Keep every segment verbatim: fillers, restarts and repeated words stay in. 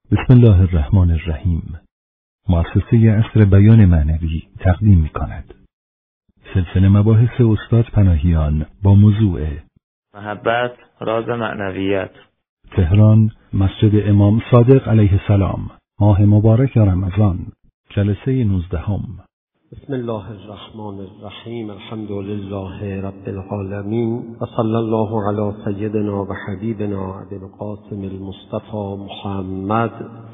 بسم الله الرحمن الرحیم. مؤسسه عصر بیان معنوی تقدیم می کند. سلسله مباحث استاد پناهیان با موضوع محبت راز معنویت. تهران، مسجد امام صادق علیه السلام، ماه مبارک رمضان، جلسه نوزدهم. بسم الله الرحمن الرحیم. الحمد لله رب العالمین و صلی الله علی سیدنا و حبیبنا ابی القاسم المصطفى محمد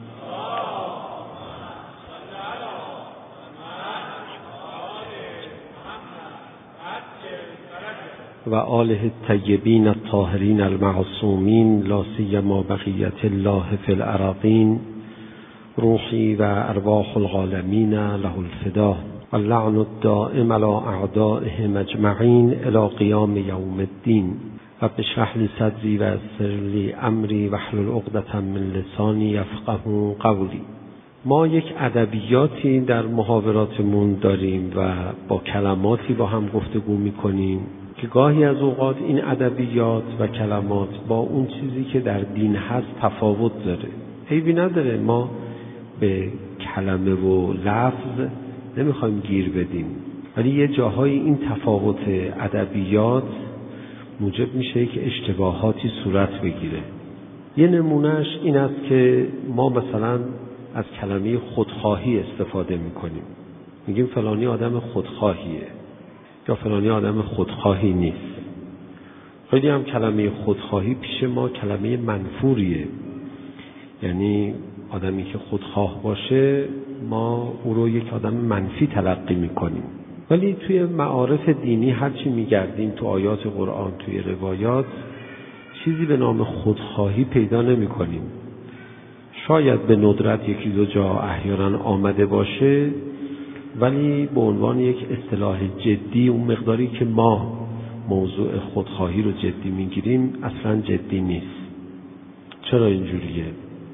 و آله الطیبین الطاهرین المعصومین، لا سیما بقیت الله فی الارضین، روحی و ارواح العالمین له الفدا و اللعن الدائم علی اعدائهم اجمعین الی قیام یوم الدین. رب اشرح لی صدری و یسر لی امری واحلل عقدة من لسانی یفقهوا قولی. ما یک ادبیاتی در محاوراتمون داریم و با کلماتی با هم گفتگو میکنیم که گاهی از اوقات این ادبیات و کلمات با اون چیزی که در دین هست تفاوت داره. عیبی نداره، ما به کلمه و لفظ نمیخوایم گیر بدیم، ولی یه جاهای این تفاوت ادبیات موجب میشه که اشتباهاتی صورت بگیره. یه نمونهش این است که ما مثلا از کلمه خودخواهی استفاده میکنیم، میگیم فلانی آدم خودخواهیه یا فلانی آدم خودخواهی نیست. خیلی هم کلمه خودخواهی پیش ما کلمه منفوریه، یعنی آدمی که خودخواه باشه ما او رو یک آدم منفی تلقی میکنیم. ولی توی معارف دینی هرچی میگردیم تو آیات قرآن، توی روایات، چیزی به نام خودخواهی پیدا نمیکنیم. شاید به ندرت یکی دو جا احیانا آمده باشه، ولی به عنوان یک اصطلاح جدی اون مقداری که ما موضوع خودخواهی رو جدی میگیریم اصلا جدی نیست. چرا اینجوریه؟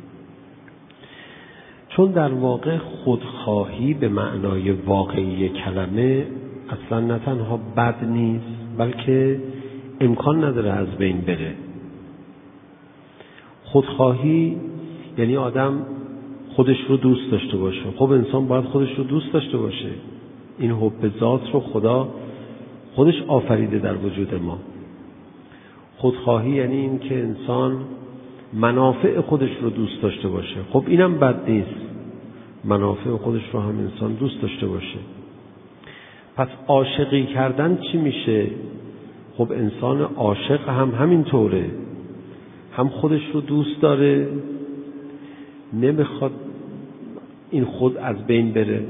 چون در واقع خودخواهی به معنای واقعی کلمه اصلا نه تنها بد نیست، بلکه امکان نداره از بین بره. خودخواهی یعنی آدم خودش رو دوست داشته باشه. خب انسان باید خودش رو دوست داشته باشه. این حب ذات رو خدا خودش آفریده در وجود ما. خودخواهی یعنی این که انسان منافع خودش رو دوست داشته باشه. خب اینم بد نیست، منافع خودش رو هم انسان دوست داشته باشه. پس عاشقی کردن چی میشه؟ خب انسان عاشق هم همینطوره، هم خودش رو دوست داره، نمیخواد این خود از بین بره.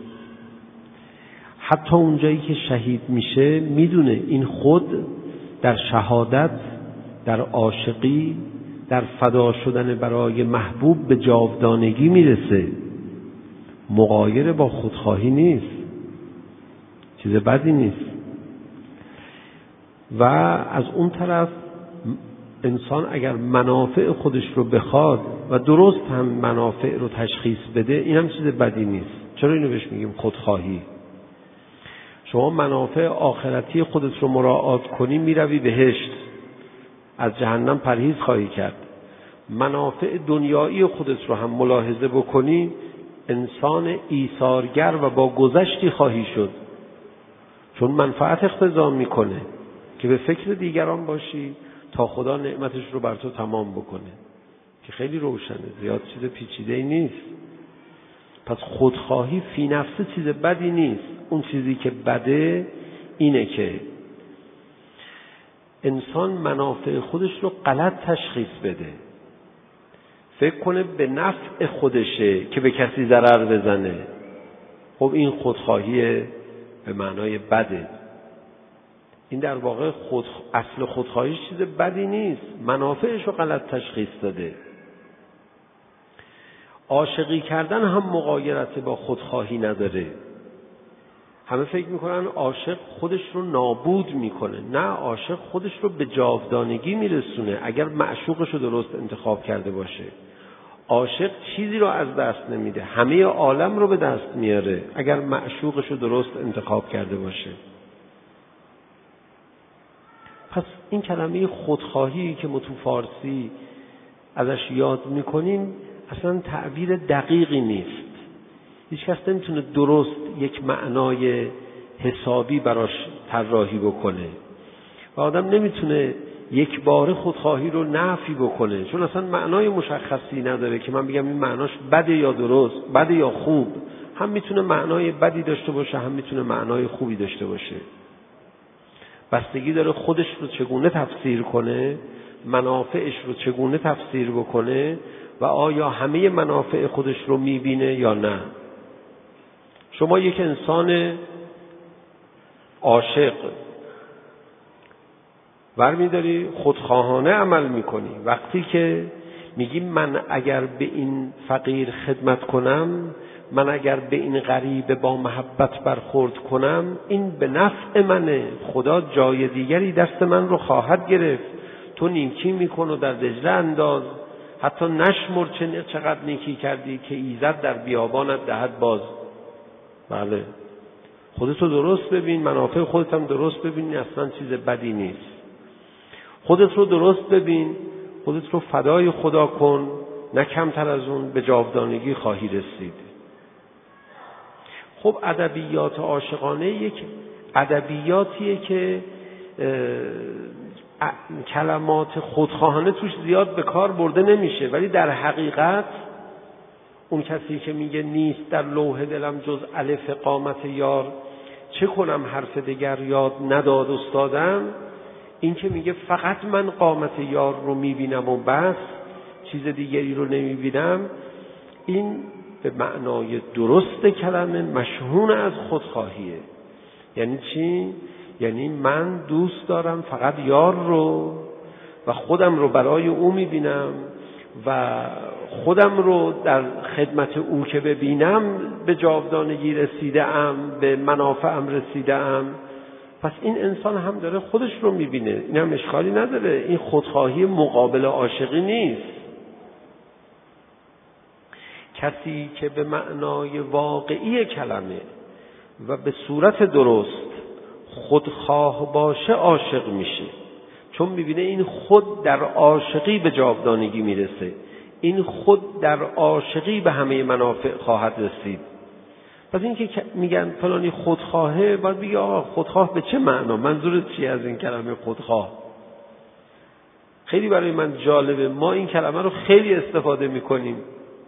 حتی اونجایی که شهید میشه میدونه این خود در شهادت، در عاشقی، در فدا شدن برای محبوب به جاودانگی میرسه. مغایر با خودخواهی نیست، چیز بدی نیست. و از اون طرف انسان اگر منافع خودش رو بخواد و درست هم منافع رو تشخیص بده، این هم چیز بدی نیست. چرا اینو بهش میگیم خودخواهی؟ شما منافع آخرتی خودت رو مراعات کنی میروی بهشت، از جهنم پرهیز خواهی کرد. منافع دنیایی خودت رو هم ملاحظه بکنی، انسان ایثارگر و با گذشتی خواهی شد، چون منفعت اقتضا میکنه که به فکر دیگران باشی تا خدا نعمتش رو بر تو تمام بکنه، که خیلی روشنه، زیاد چیز پیچیده‌ای نیست. پس خودخواهی فی نفسه چیز بدی نیست. اون چیزی که بده اینه که انسان منافع خودش رو غلط تشخیص بده، فکر کنه به نفع خودشه که به کسی ضرر بزنه. خب این خودخواهی به معنای بده. این در واقع خود اصل خودخواهی چیز بدی نیست، منافعش رو غلط تشخیص داده. عاشقی کردن هم مغایرت با خودخواهی نداره. همه فکر میکنن عاشق خودش رو نابود میکنه. نه، عاشق خودش رو به جاودانگی میرسونه اگر معشوقش رو درست انتخاب کرده باشه. عاشق چیزی رو از دست نمیده، همه عالم رو به دست میاره اگر معشوقش رو درست انتخاب کرده باشه. پس این کلمه خودخواهی که ما تو فارسی ازش یاد میکنیم اصلا تعبیر دقیقی نیست. هیچ کس نمیتونه درست یک معنای حسابی براش طراحی بکنه و آدم نمیتونه یک بار خودخواهی رو نفی بکنه، چون اصلا معنای مشخصی نداره که من بگم این معناش بده یا درست، بده یا خوب. هم میتونه معنای بدی داشته باشه، هم میتونه معنای خوبی داشته باشه. بستگی داره خودش رو چگونه تفسیر کنه، منافعش رو چگونه تفسیر بکنه و آیا همه منافع خودش رو میبینه یا نه. شما یک انسان عاشق برمیداری خودخواهانه عمل میکنی. وقتی که میگی من اگر به این فقیر خدمت کنم، من اگر به این غریب با محبت برخورد کنم، این به نفع منه، خدا جای دیگری دست من رو خواهد گرفت. تو نیکی میکن و در دجله انداز، حتی نشمر چقدر نیکی کردی که ایزد در بیابانت دهد باز. بله، خودتو درست ببین، منافع خودت هم درست ببین، اصلا چیز بدی نیست. خودت رو درست ببین، خودت رو فدای خدا کن، نه کمتر از اون به جاودانگی خواهی رسید. خب ادبیات عاشقانه یک ادبیاتیه که کلمات خودخواهانه توش زیاد به کار برده نمیشه، ولی در حقیقت اون کسی که میگه نیست در لوح دلم جز الف قامت یار، چه کنم حرف دیگر یاد نداد استادم، این که میگه فقط من قامت یار رو میبینم و بس، چیز دیگری رو نمیبینم، این به معنای درست کلمه مشحون از خودخواهیه. یعنی چی؟ یعنی من دوست دارم فقط یار رو و خودم رو برای او میبینم و خودم رو در خدمت او که ببینم به جاودانگی رسیده ام، به منافعم رسیده ام. پس این انسان هم داره خودش رو میبینه، این هم اشکالی نداره، این خودخواهی مقابل عاشقی نیست. کسی که به معنای واقعی کلمه و به صورت درست خودخواه باشه عاشق میشه، چون میبینه این خود در عاشقی به جاودانگی میرسه، این خود در عاشقی به همه منافع خواهد رسید. پس این که میگن فلانی خودخواهه، باید بگه آقا خودخواه به چه معنا؟ منظورت چیه از این کلمه خودخواه؟ خیلی برای من جالبه، ما این کلمه رو خیلی استفاده میکنیم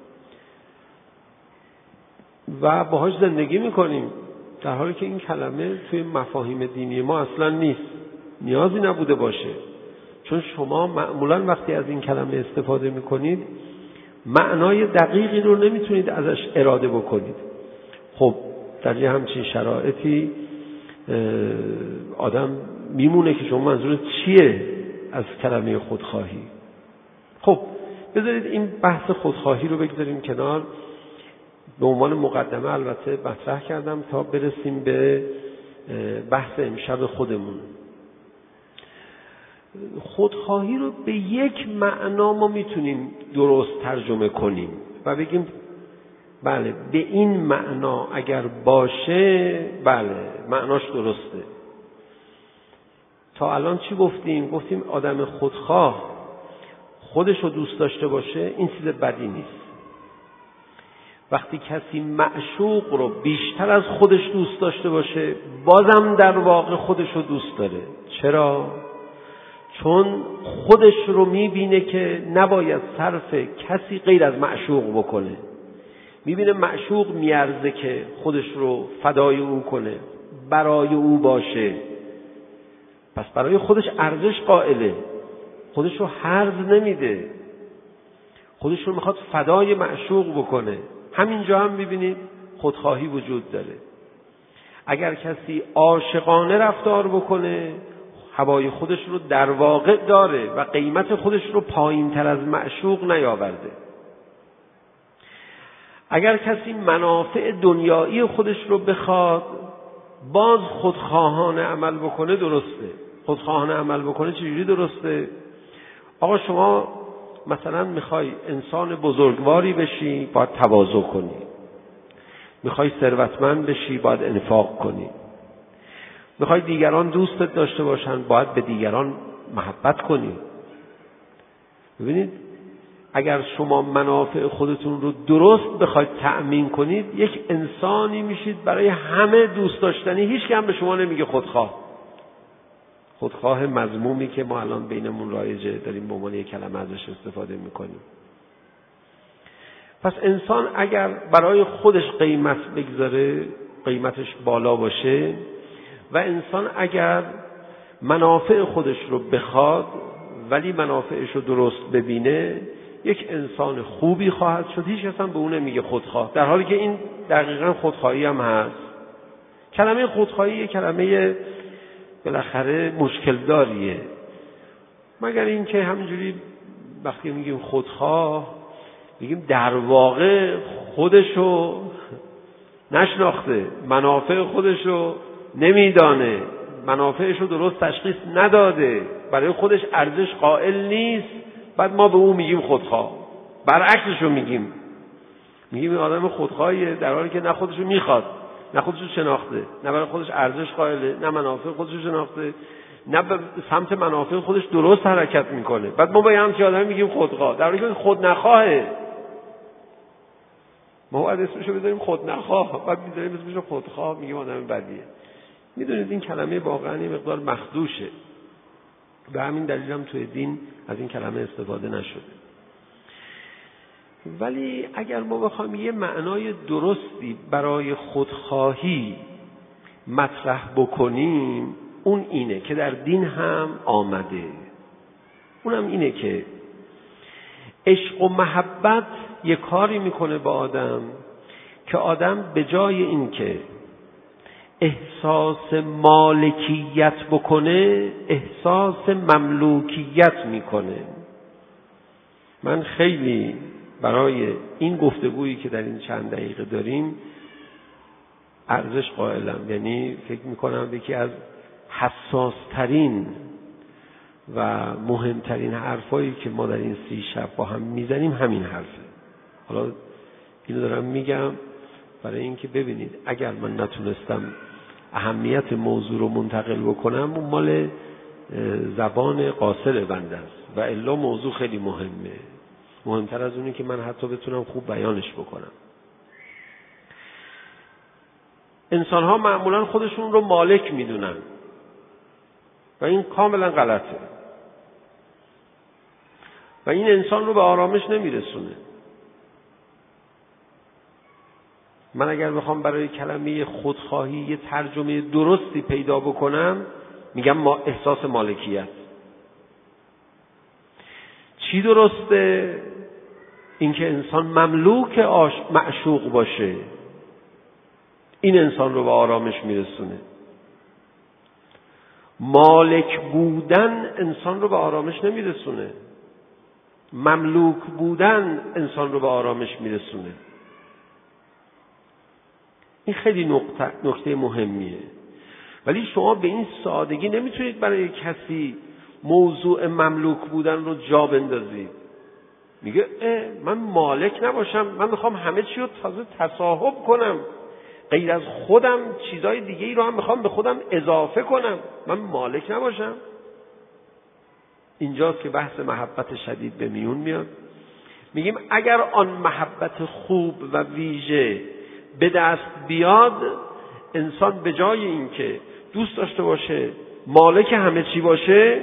و باهاش زندگی میکنیم، در حالی که این کلمه توی مفاهیم دینی ما اصلا نیست، نیازی نبوده باشه. چون شما معمولا وقتی از این کلمه استفاده میکنید معنای دقیقی رو نمیتونید ازش اراده بکنید. خب در یه همچین شرایطی آدم میمونه که شما منظورت چیه از کلمه خودخواهی. خب بذارید این بحث خودخواهی رو بگذاریم کنار، به عنوان مقدمه البته مطرح کردم تا برسیم به بحث امشب خودمون. خودخواهی رو به یک معنا ما میتونیم درست ترجمه کنیم و بگیم بله به این معنا اگر باشه بله معناش درسته. تا الان چی گفتیم؟ گفتیم آدم خودخواه خودش رو دوست داشته باشه این چیز بدی نیست. وقتی کسی معشوق رو بیشتر از خودش دوست داشته باشه بازم در واقع خودش رو دوست داره. چرا؟ چون خودش رو میبینه که نباید صرف کسی غیر از معشوق بکنه. میبینه معشوق میارزه که خودش رو فدای او کنه، برای او باشه، پس برای خودش ارزش قائله، خودش رو هرز نمیده، خودش رو میخواد فدای معشوق بکنه. همینجا هم میبینید خودخواهی وجود داره. اگر کسی عاشقانه رفتار بکنه هوای خودش رو در واقع داره و قیمت خودش رو پایین تر از معشوق نیاورده. اگر کسی منافع دنیایی خودش رو بخواد باز خودخواهانه عمل بکنه درسته. خودخواهانه عمل بکنه چجوری درسته؟ آقا شما مثلا میخوای انسان بزرگواری بشی باید تواضع کنی، میخوای ثروتمند بشی باید انفاق کنی، میخوای دیگران دوستت داشته باشن باید به دیگران محبت کنی. ببینید اگر شما منافع خودتون رو درست بخواید تأمین کنید، یک انسانی میشید برای همه دوست داشتنی. هیچ کم به شما نمیگه خودخواه. خودخواه مذمومی که ما الان بینمون رایجه، داریم به عنوان یک کلمه ازش استفاده میکنیم. پس انسان اگر برای خودش قیمت بگذاره، قیمتش بالا باشه، و انسان اگر منافع خودش رو بخواد ولی منافعش رو درست ببینه، یک انسان خوبی خواهد شد. هیچ کس هم به اون نمیگه خودخواه، در حالی که این دقیقاً خودخواهی هم هست. کلمه خودخواهی یک کلمه بالاخره مشکل داریه، مگر اینکه همینجوری وقتی میگیم خودخواه میگیم در واقع خودشو نشناخته، منافع خودشو نمیدانه، منافعشو درست تشخیص نداده، برای خودش ارزش قائل نیست، بعد ما به اون میگیم خودخواه. برعکسشو میگیم، میگیم این آدم خودخواهیه، در حالی که نه خودشو میخواد، نه خودشو شناخته، نه برای خودش ارزش قائله، نه منافع خودشو شناخته، نه به سمت منافع خودش درست حرکت میکنه. بعد ما به همین آدم میگیم خودخواه، در حالی که خود نخواهه. ما باید اسمشو بذاریم خود نخواه، بعد میذاریم اسمشو خودخواه، میگیم آدم بدیه. میدونید این کلمه واقعا یه مقدار مخدوشه، به همین دلیل هم توی دین از این کلمه استفاده نشده. ولی اگر ما بخوایم یه معنای درستی برای خودخواهی مطرح بکنیم، اون اینه که در دین هم آمده. اونم اینه که عشق و محبت یه کاری میکنه با آدم که آدم به جای این که احساس مالکیت بکنه، احساس مملوکیت میکنه. من خیلی برای این گفتگویی که در این چند دقیقه داریم ارزش قائلم. یعنی فکر میکنم یکی از حساس ترین و مهمترین حرفایی که ما در این سی شب با هم میزنیم همین حرفه. حالا اینو دارم میگم برای اینکه ببینید اگر من نتونستم اهمیت موضوع رو منتقل بکنم، اون مال زبان قاصر بنده است، و الا موضوع خیلی مهمه، مهمتر از اونی که من حتی بتونم خوب بیانش بکنم. انسان ها معمولا خودشون رو مالک میدونن و این کاملا غلطه و این انسان رو به آرامش نمیرسونه. من اگر بخوام برای کلمه خودخواهی یه ترجمه درستی پیدا بکنم، میگم ما احساس مالکیت. چی درسته؟ اینکه انسان مملوک معشوق باشه، این انسان رو به آرامش میرسونه. مالک بودن انسان رو به آرامش نمیرسونه، مملوک بودن انسان رو به آرامش میرسونه. این خیلی نقطه, نقطه مهمیه. ولی شما به این سادگی نمیتونید برای کسی موضوع مملوک بودن رو جا بندازید. میگه من مالک نباشم، من میخوام همه چی رو تازه تصاحب کنم، غیر از خودم چیزای دیگه ای رو هم میخوام به خودم اضافه کنم، من مالک نباشم. اینجاست که بحث محبت شدید به میون میاد. میگیم اگر آن محبت خوب و ویژه به دست بیاد، انسان به جای اینکه دوست داشته باشه مالک همه چی باشه،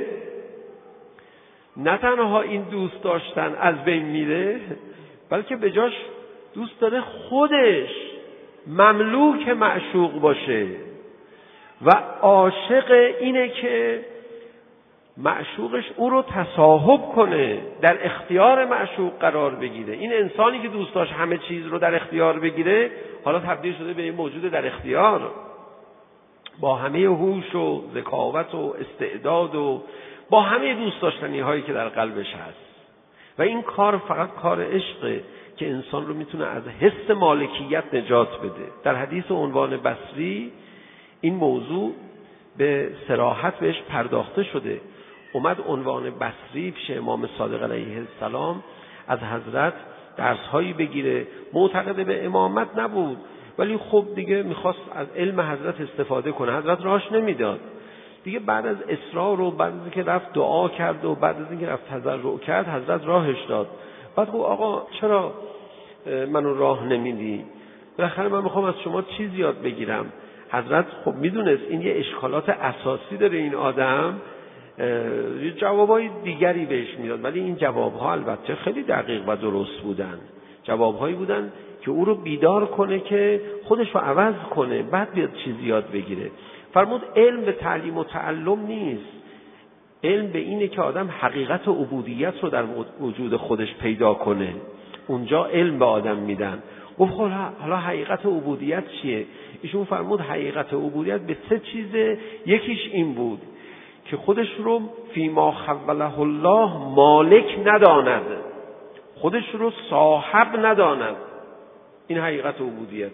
نه تنها این دوست داشتن از بین میره، بلکه به جاش دوست داره خودش مملوک معشوق باشه و عاشق اینه که معشوقش او رو تصاحب کنه، در اختیار معشوق قرار بگیره. این انسانی که دوست داشت همه چیز رو در اختیار بگیره، حالا تبدیل شده به این موجود در اختیار، با همه هوش و ذکاوت و استعداد و با همه دوست داشتنی هایی که در قلبش هست. و این کار فقط کار عشقه که انسان رو میتونه از حس مالکیت نجات بده. در حدیث عنوان بصری این موضوع به صراحت بهش پرداخته شده. اومد عنوان بصری پیش امام صادق علیه السلام از حضرت درس‌هایی بگیره. معتقد به امامت نبود، ولی خب دیگه میخواست از علم حضرت استفاده کنه. حضرت راهش نمیداد. دیگه بعد از اصرار و بعد از اینکه رفت دعا کرد و بعد از اینکه رفت تضرع کرد، حضرت راهش داد بعد گفت آقا چرا منو راه نمیدی؟ بالاخره من میخوام از شما چیز یاد بگیرم. حضرت خب میدونست این یه اشکالات اساسی داره این آدم، یه جوابای دیگری بهش میداد، ولی این جوابها البته خیلی دقیق و درست بودن. جوابهایی بودن که او رو بیدار کنه که خودش رو عوض کنه، بعد بیاد چیزی یاد بگیره. فرمود علم به تعلیم و تعلم نیست، علم به اینه که آدم حقیقت و عبودیت رو در وجود خودش پیدا کنه. اونجا علم به آدم میدن. گفت حالا حقیقت و عبودیت چیه؟ ایشون فرمود حقیقت و عبودیت به سه چیزه. یکیش این بود که خودش رو فیما خوله الله مالک نداند، خودش رو صاحب نداند. این حقیقت و عبودیته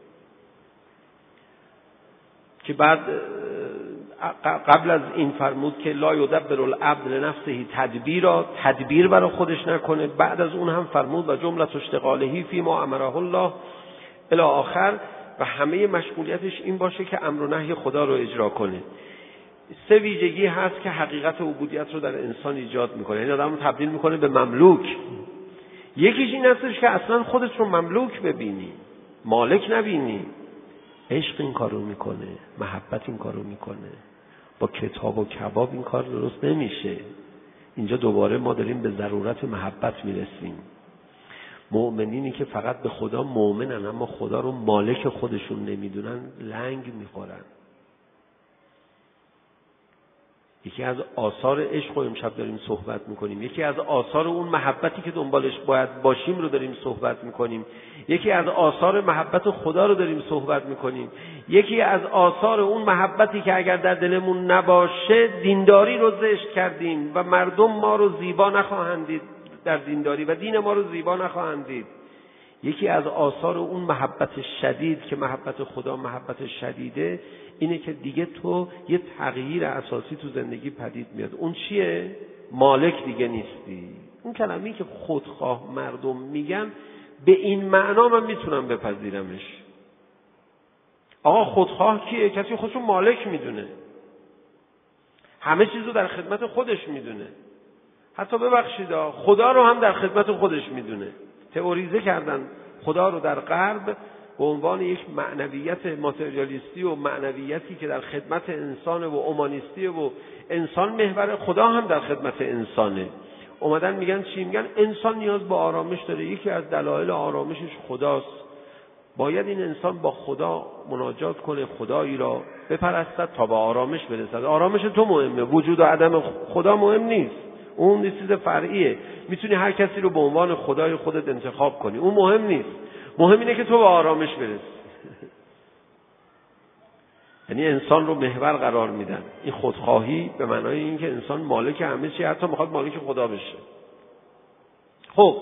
که بعد قبل از این فرمود که لا یدبر العبد لنفسه تدبیرا، تدبیر برای خودش نکنه. بعد از اون هم فرمود و جمله اشتغالهی فیما امره الله الی آخر، و همه مشغولیتش این باشه که امر و نهی خدا رو اجرا کنه. سه ویژگی هست که حقیقت و عبودیت رو در انسان ایجاد میکنه، یعنی آدم رو تبدیل میکنه به مملوک. یکیش این هستش که اصلا خودت رو مملوک ببینی، مالک نبینی. عشق این کارو میکنه، محبت این کارو میکنه. با کتاب و کباب این کار درست نمیشه. اینجا دوباره ما داریم به ضرورت محبت میرسیم. مؤمنینی که فقط به خدا مؤمنن اما خدا رو مالک خودشون نمیدونن لنگ میخورن. یکی از آثار عشق رو امشب داریم صحبت میکنیم، یکی از آثار اون محبتی که دنبالش باید باشیم رو داریم صحبت میکنیم، یکی از آثار محبت خدا رو داریم صحبت میکنیم، یکی از آثار اون محبتی که اگر در دلمون نباشه دینداری رو زشت کردیم و مردم ما رو زیبا نخواهند دید در دینداری و دین ما رو زیبا نخواهند دید. یکی از آثار اون محبت شدید که محبت خدا محبت شدیده اینه که دیگه تو یه تغییر اساسی تو زندگی پدید میاد. اون چیه؟ مالک دیگه نیستی. اون کلمه‌ای که خودخواه مردم میگن به این معنا من میتونم بپذیرمش. آقا خودخواه کیه؟ کسی خودشو مالک میدونه، همه چیزو در خدمت خودش میدونه، حتی ببخشید خدا رو هم در خدمت خودش میدونه. تئوریزه کردن خدا رو در غرب به عنوان یک معنویت ماتریالیستی و معنویتی که در خدمت انسان و اومانیستی و انسان محور، خدا هم در خدمت انسانه. اومدن میگن چی؟ میگن انسان نیاز به آرامش داره، یکی از دلایل آرامشش خداست. باید این انسان با خدا مناجات کنه، خدایی را بپرستد تا به آرامش برسد. آرامش تو مهمه، وجود و عدم خدا مهم نیست، اون چیز فرعیه. میتونی هر کسی رو به عنوان خدای خودت انتخاب کنی، اون مهم نیست. مهم اینه که تو به آرامش برسی. یعنی انسان رو محور قرار میدن. این خودخواهی به معنای این که انسان مالک همه چی، حتی میخواد مالک خدا بشه. خب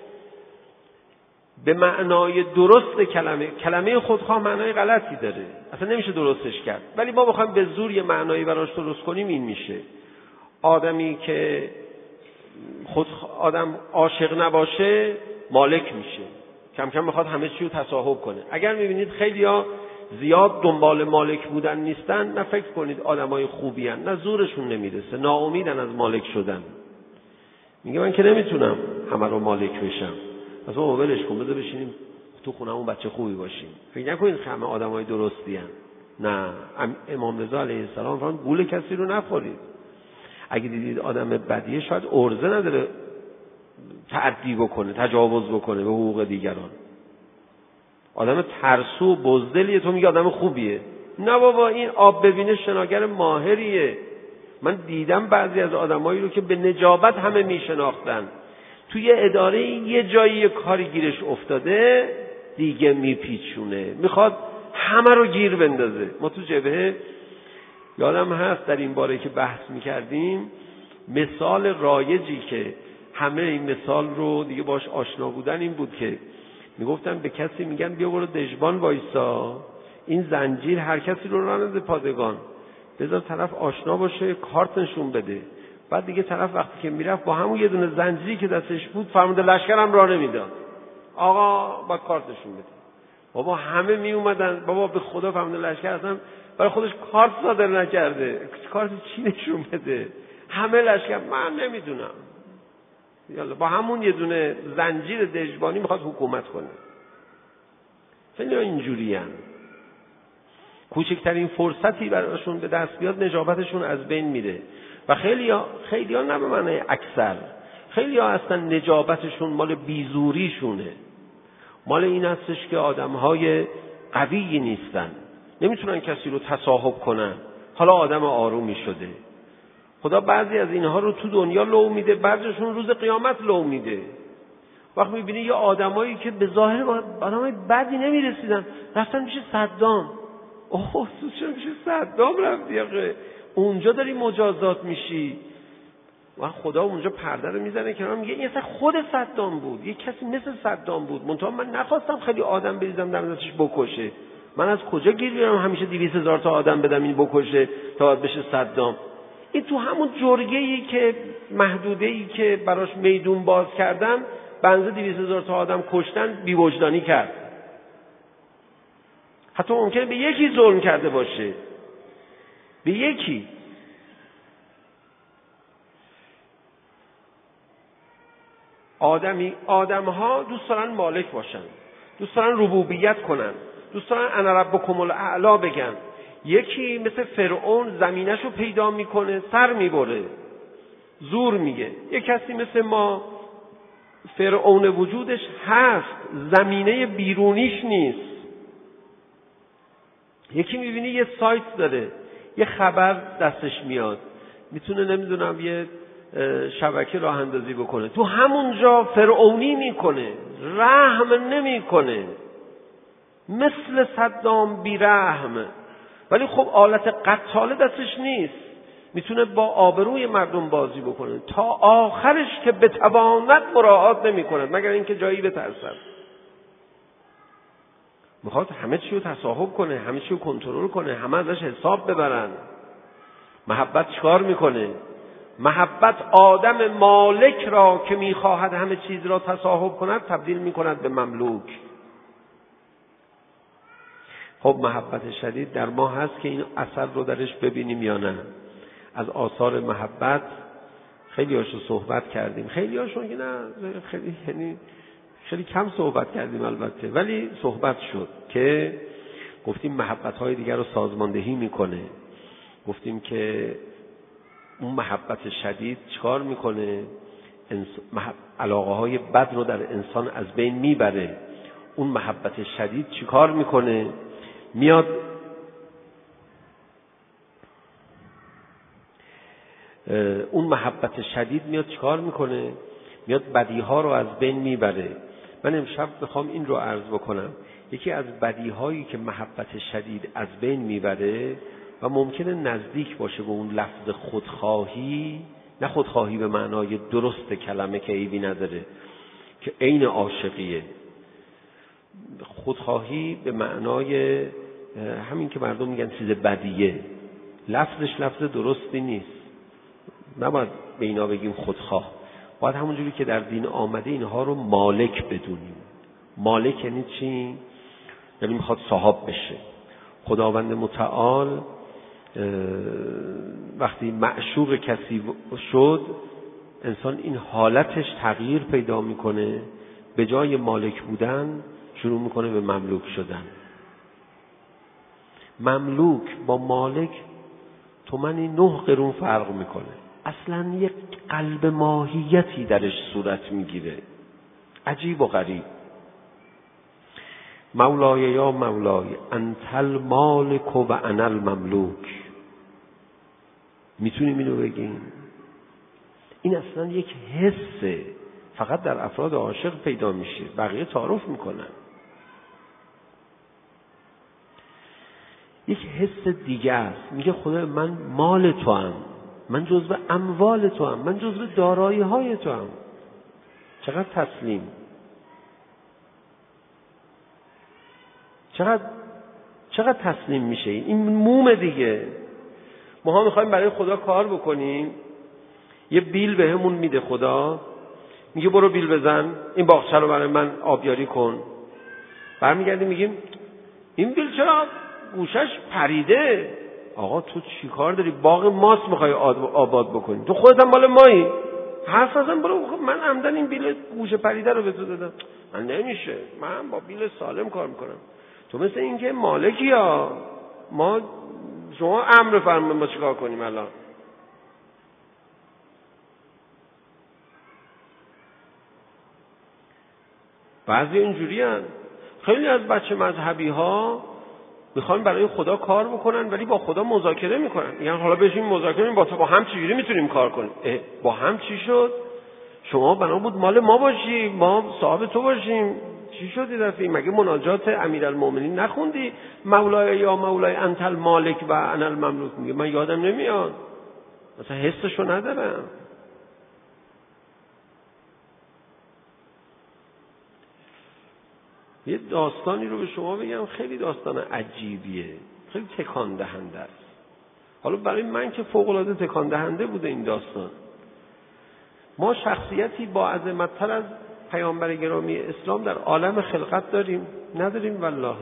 به معنای درست کلمه، کلمه خودخواه معنای غلطی داره، اصلا نمیشه درستش کرد. ولی ما بخوایم به زور یه معنایی براش درست کنیم این میشه. آدمی که خود آدم عاشق نباشه مالک میشه، کم کم میخواد همه چی رو تصاحب کنه. اگر میبینید خیلیا زیاد دنبال مالک بودن نیستن، نه فکر کنید آدمای خوبی هن، نه زورشون نمیرسه، ناامیدن از مالک شدن. میگه من که نمیتونم همه رو مالک بشم، پس ما ولش کن، بذار بشینیم تو خونمون بچه خوبی باشیم. فکر نکنید همه آدمای درستی هن. نه، امام رضا علیه السلام فرمود گول کسی رو نخورید. اگه دیدید آدم بدیه شاید عرضه نداره تعدی بکنه، تجاوز بکنه به حقوق دیگران. آدم ترسو و بزدلیه، تو میگه آدم خوبیه. نه بابا، این آب ببینه شناگر ماهریه. من دیدم بعضی از آدمایی رو که به نجابت همه میشناختن، توی اداره یه جایی یه کاری گیرش افتاده دیگه میپیچونه، میخواد همه رو گیر بندازه. ما تو جبهه یادم هست در این باره که بحث میکردیم، مثال رایجی که همه این مثال رو دیگه باش آشنا بودن این بود که میگفتن به کسی میگن بیا برو دژبان وایسا، این زنجیر هر کسی رو راه نده پادگان، بذار طرف آشنا باشه کارت نشون بده. بعد دیگه طرف وقتی که میرفت با همون یه دونه زنجیری که دستش بود فرمانده لشکرم راه نمیداد، آقا با کارت نشون بده. بابا همه می اومدن، بابا به خدا فرمانده لشکر اصلا برای خودش کارت صادر نکرده، کارت چی نشون بده؟ همه لشکر من نمیدونم یالا با همون یه دونه زنجیر دژبانی میخواد حکومت کنه. خیلی اینجوری هم. کوچکترین فرصتی براشون به دست بیاد نجابتشون از بین میره و خیلی ها خیلی ها نه به معنی اکثر، خیلی ها اصلا نجابتشون مال بیزوریشونه، مال این هستش که آدمهای قویی نیستن، نمیتونن کسی رو تصاحب کنن. حالا آدم آرومی شده، خدا بعضی از اینها رو تو دنیا لو میده، بعضیشون روز قیامت لو میده. وقت میبینی یه آدمایی که به ظاهر آدمای بدی نمیرسیدن رفتن میشه صدام. اوه تو چرا میشه صدام رفتی آخه؟ اونجا داری مجازات میشی و خدا اونجا پرده رو میزنه کنار، میگه این اصلا خود صدام بود، یه کسی مثل صدام بود، منتها من نخواستم خیلی آدم بریزم در دستش بکشه. من از کجا گیر بیارم همیشه دویست هزار تا آدم بدم این بکشه تا باید بشه صدام؟ این تو همون جرگه‌ای که محدوده‌ای که براش میدون باز کردم بنزه دویست هزار تا آدم کشتن بی‌وجدانی کرد. حتی ممکنه به یکی ظلم کرده باشه، به یکی. آدمی آدم‌ها دوست دارن مالک باشن، دوست دارن ربوبیت کنن، دوست دارن انا ربکم الاعلی بگن. یکی مثل فرعون زمینشو پیدا میکنه سر میبره، زور میگه. یک کسی مثل ما فرعون وجودش هست، زمینه بیرونیش نیست. یکی میبینی یه سایت داره، یه خبر دستش میاد، میتونه نمیدونم یه شبکه راه اندازی بکنه، تو همونجا فرعونی میکنه، رحم نمیکنه، مثل صدام بی رحم. ولی خب آلت قتاله دستش نیست، میتونه با آبروی مردم بازی بکنه تا آخرش که بتواند مراعات نمیکنه مگر اینکه جایی بترسد. میخواد همه چی رو تصاحب کنه، همه چی رو کنترل کنه، همه ازش حساب ببرن. محبت چیکار میکنه؟ محبت آدم مالک را که میخواهد همه چیز را تصاحب کند تبدیل میکند به مملوک. خب محبت شدید در ما هست که این اثر رو درش ببینیم یا نه؟ از آثار محبت خیلی هاشو صحبت کردیم، خیلی هاشون که نه خیلی یعنی خیلی کم صحبت کردیم البته، ولی صحبت شد که گفتیم محبت های دیگر رو سازماندهی میکنه. گفتیم که اون محبت شدید چیکار میکنه؟ علاقه های بد رو در انسان از بین میبره. اون محبت شدید چیکار میکنه؟ میاد اون محبت شدید میاد چیکار میکنه؟ میاد بدیها رو از بین میبره. من امشب میخوام این رو عرض بکنم. یکی از بدیهایی که محبت شدید از بین میبره و ممکنه نزدیک باشه به اون لفظ خودخواهی، نه خودخواهی به معنای درست کلمه که عیبی نداره که عین عاشقیه، خودخواهی به معنای همین که مردم میگن چیز بدیه، لفظش لفظ درستی نیست، نباید به اینا بگیم خودخواه. باید همونجوری که در دین آمده اینها رو مالک بدونیم. مالک یعنی چی؟ یعنی میخواد صاحب بشه. خداوند متعال وقتی معشوق کسی شد، انسان این حالتش تغییر پیدا میکنه، به جای مالک بودن شروع میکنه به مملوک شدن. مملوک با مالک تومنی نه قرون فرق میکنه. اصلا یک قلب ماهیتی درش صورت میگیره، عجیب و غریب. مولای یا مولای انت المالک و انا المملوک. میتونیم اینو بگیم؟ این اصلا یک حسه، فقط در افراد عاشق پیدا میشه، بقیه تعارف میکنن. یک حس دیگه است، میگه خدا من مال تو ام، من جزو اموال تو ام، من جزو دارایی های تو ام. چقدر تسلیم، چقدر چقدر تسلیم میشه. این موم دیگه. ما ها میخوایم برای خدا کار بکنیم، یه بیل بهمون میده خدا، میگه برو بیل بزن، این باغچه رو برای من آبیاری کن. برمیگردیم میگیم این بیل چرا گوشش پریده؟ آقا تو چی کار داری؟ باغ ماست میخوای آباد بکنی، تو خودت هم مال مایی. حرف نزن، برو من عمدن این بیل گوشه پریده رو به تو دادم. من نمیشه، من با بیل سالم کار میکنم. تو مثل این که مالکی ها، ما شما امر فرمایید ما چیکار کنیم الان؟ بعضی اینجوری هن. خیلی از بچه مذهبی ها میخوان برای خدا کار بکنن ولی با خدا مذاکره میکنن. یعنی حالا بشین مذاکره کنیم با تو، با هم چجوری میتونیم کار کنیم؟ با هم چی شد؟ شما بنا بود مال ما باشی، ما صاحب تو باشیم. چی شد این دفعه؟ مگه مناجات امیرالمومنین نخوندی؟ مولای یا مولای انت المالک و انا المملوک. میگه من یادم نمیاد، مثلا حسشو ندارم. یه داستانی رو به شما بگم، خیلی داستان عجیبیه، خیلی تکان دهنده است. حالا برای من که فوق العاده تکان دهنده بوده این داستان. ما شخصیتی با عظمت‌تر از پیامبر گرامی اسلام در عالم خلقت داریم؟ نداریم والله.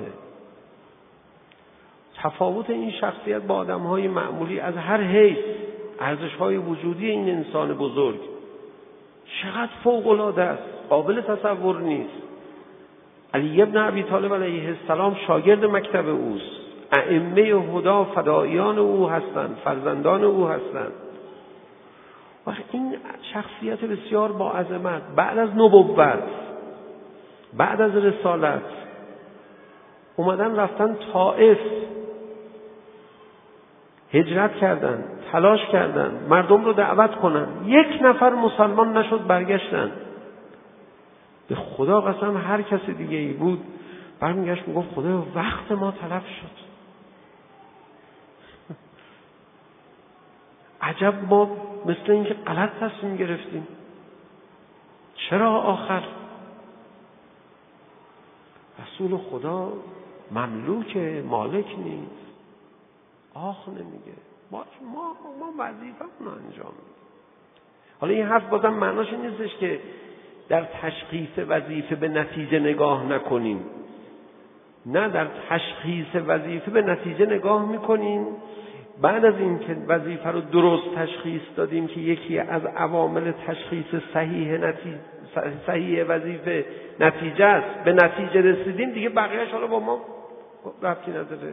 تفاوت این شخصیت با آدم‌های معمولی از هر حیث، ارزش‌های وجودی این انسان بزرگ چقدر فوق العاده است، قابل تصور نیست. علی ابن ابی طالب علیه السلام شاگرد مکتب اوست، ائمه هدا فدایان او هستند، فرزندان او هستند. و این شخصیت بسیار با عظمت بعد از نبوت، بعد از رسالت، اومدن رفتن طائف، هجرت کردن، تلاش کردن مردم رو دعوت کنن. یک نفر مسلمان نشد، برگشتن. به خدا قسم هر کسی دیگه ای بود برمیگشت میگفت خدا وقت ما تلف شد. عجب ما مثل اینکه غلط تصمیم گرفتیم. چرا آخر رسول خدا مملوک مالک نیست؟ آخ نمیگه، ما ما ما وظیفه‌مون رو انجام میدیم. حالا این حرف بازم معناش این نیستش که در تشخیص وظیفه به نتیجه نگاه نکنیم. نه، در تشخیص وظیفه به نتیجه نگاه میکنیم. بعد از این که وظیفه رو درست تشخیص دادیم که یکی از عوامل تشخیص صحیح نتیجه صحیح وظیفه نتیجه است، به نتیجه رسیدیم دیگه، بقیه‌اش حالا با ما ربطی نداره.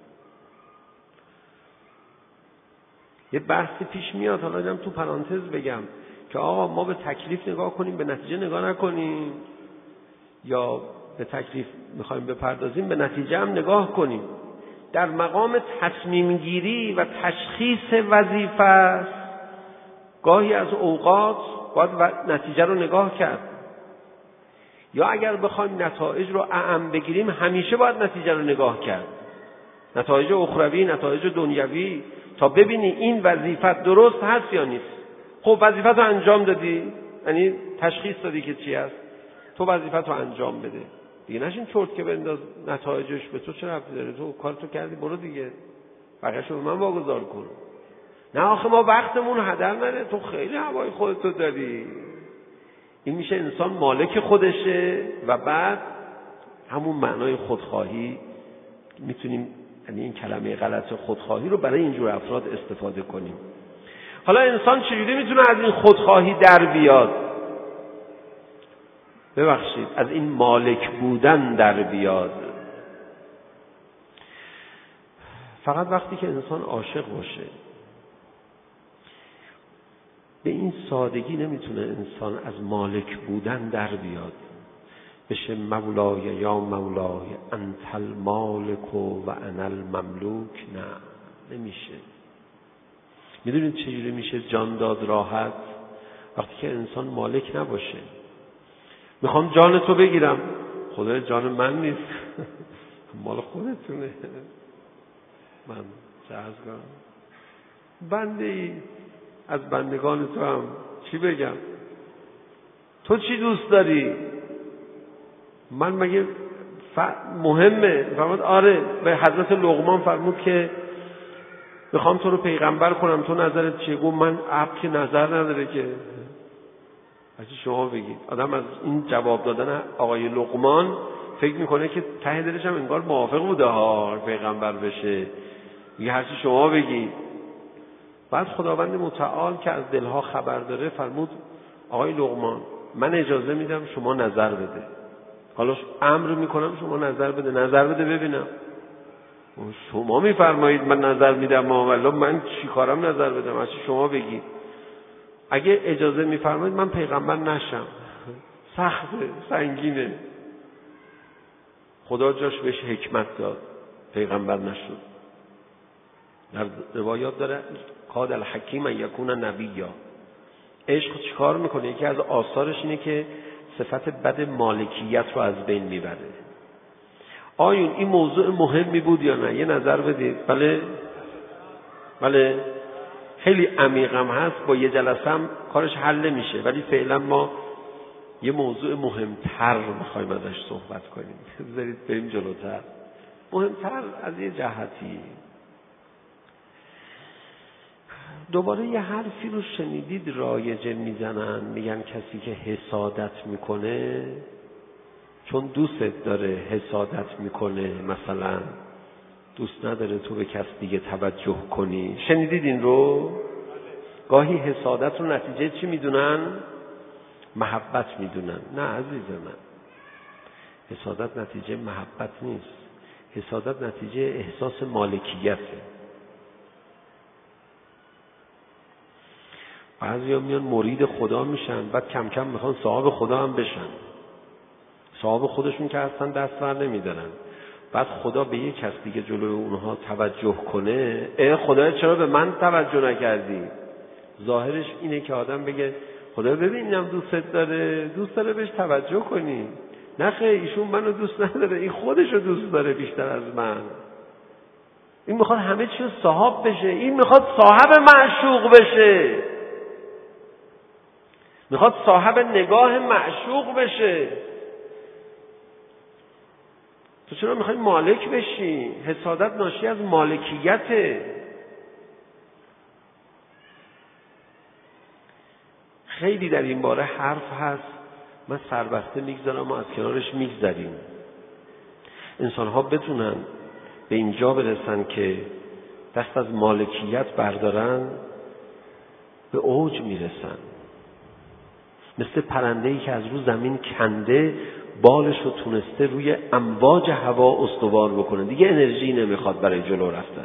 یه بحثی پیش میاد، حالا اینم تو پرانتز بگم که آقا ما به تکلیف نگاه کنیم به نتیجه نگاه نکنیم، یا به تکلیف میخوایم بپردازیم به نتیجه هم نگاه کنیم. در مقام تصمیم گیری و تشخیص وظیفه است، گاهی از اوقات باید نتیجه رو نگاه کرد، یا اگر بخوایم نتایج رو اعم بگیریم همیشه باید نتیجه رو نگاه کرد، نتایج اخروی، نتایج دنیوی، تا ببینی این وظیفه درست هست یا نیست. خب وظیفه رو انجام دادی، یعنی تشخیص دادی که چی هست، تو وظیفه رو انجام بده دیگه. نشین چرت که بنداز نتایجش به تو چه ربطی داره، تو کارتو کردی برو دیگه، بقیه‌شو به من واگذار کن. نه آخه ما وقتمون هدر نره، تو خیلی هوای خودتو داری. این میشه انسان مالک خودشه و بعد همون معنای خودخواهی میتونیم، یعنی این کلمه غلط خودخواهی رو برای اینجور افراد استفاده کنیم. حالا انسان چجوری میتونه از این خودخواهی در بیاد؟ ببخشید، از این مالک بودن در بیاد. فقط وقتی که انسان عاشق باشه. به این سادگی نمیتونه انسان از مالک بودن در بیاد، بشه مولای یا مولای انت المالک و انا المملوک. نه، نمیشه. میدونید چجوری میشه جان داد راحت؟ وقتی که انسان مالک نباشه. میخوام جان تو بگیرم، خدا جان من نیست، مال خودتونه. من چه عرض کنم، بنده ای از بندگان تو هم چی بگم؟ تو چی دوست داری؟ من مگه ف... مهمه؟ فرمود آره. به حضرت لقمان فرمود که میخوام تو رو پیغمبر کنم، تو نظرت چیه؟ گفت من عبد که نظر نداره که. هرچی شما بگید. آدم از این جواب دادن آقای لقمان فکر میکنه که ته دلش هم انگار موافق بوده ها پیغمبر بشه. میگه هرچی شما بگید. بعد خداوند متعال که از دلها خبر داره فرمود آقای لقمان من اجازه میدم شما نظر بده، حالا امر میکنم شما نظر بده، نظر بده ببینم. شما میفرمایید من نظر میدم، ما والله من چی کارم نظر بدم، از شما بگید. اگه اجازه میفرمایید من پیغمبر نشم، سخته، سنگینه. خدا جاش بهش حکمت داد، پیغمبر نشد. در روایات داره کاد الحکیم ان یکون نبیا. عشق چیکار میکنه؟ یکی از آثارش اینه که صفت بد مالکیت رو از بین میبره. آیون این موضوع مهمی بود یا نه؟ یه نظر بدید. بله بله خیلی عمیقم هست، با یه جلسه هم کارش حل نمیشه، ولی فعلا ما یه موضوع مهمتر رو میخوایم ازش صحبت کنیم. بذارید بریم جلوتر. مهمتر از یه جهتی. دوباره یه حرفی رو شنیدید رایجه میزنن، میگن کسی که حسادت میکنه چون دوستت داره حسادت میکنه، مثلا دوست نداره تو به کس دیگه توجه کنی. شنیدید این رو؟ گاهی حسادت رو نتیجه چی میدونن؟ محبت میدونن. نه عزیز من، حسادت نتیجه محبت نیست. حسادت نتیجه احساس مالکیته. بعضی ها میان مرید خدا میشن، بعد کم کم میخوان صاحب خدا هم بشن. صاحب خودشون که اصلا دست بر نمیدارن. بعد خدا به یک کس دیگه جلوی اونها توجه کنه، ای خدا چرا به من توجه نکردی؟ ظاهرش اینه که آدم بگه خدا ببینم دوستت داره، دوست داره بهش توجه کنی. نه خیر، ایشون منو دوست نداره، این خودشو دوست داره بیشتر از من. این میخواد همه چیو صاحب بشه، این میخواد صاحب معشوق بشه، میخواد صاحب نگاه معشوق بشه. تو چرا میخوای مالک بشی؟ حسادت ناشی از مالکیته. خیلی در این باره حرف هست، من سربسته میگذارم و از کنارش میگذریم. انسان ها بتونن به اینجا برسن که دست از مالکیت بردارن، به اوج میرسن. مثل پرنده‌ای که از رو زمین کنده، بالش رو تونسته روی امواج هوا استوار بکنه، دیگه انرژی نمیخواد برای جلو رفتن،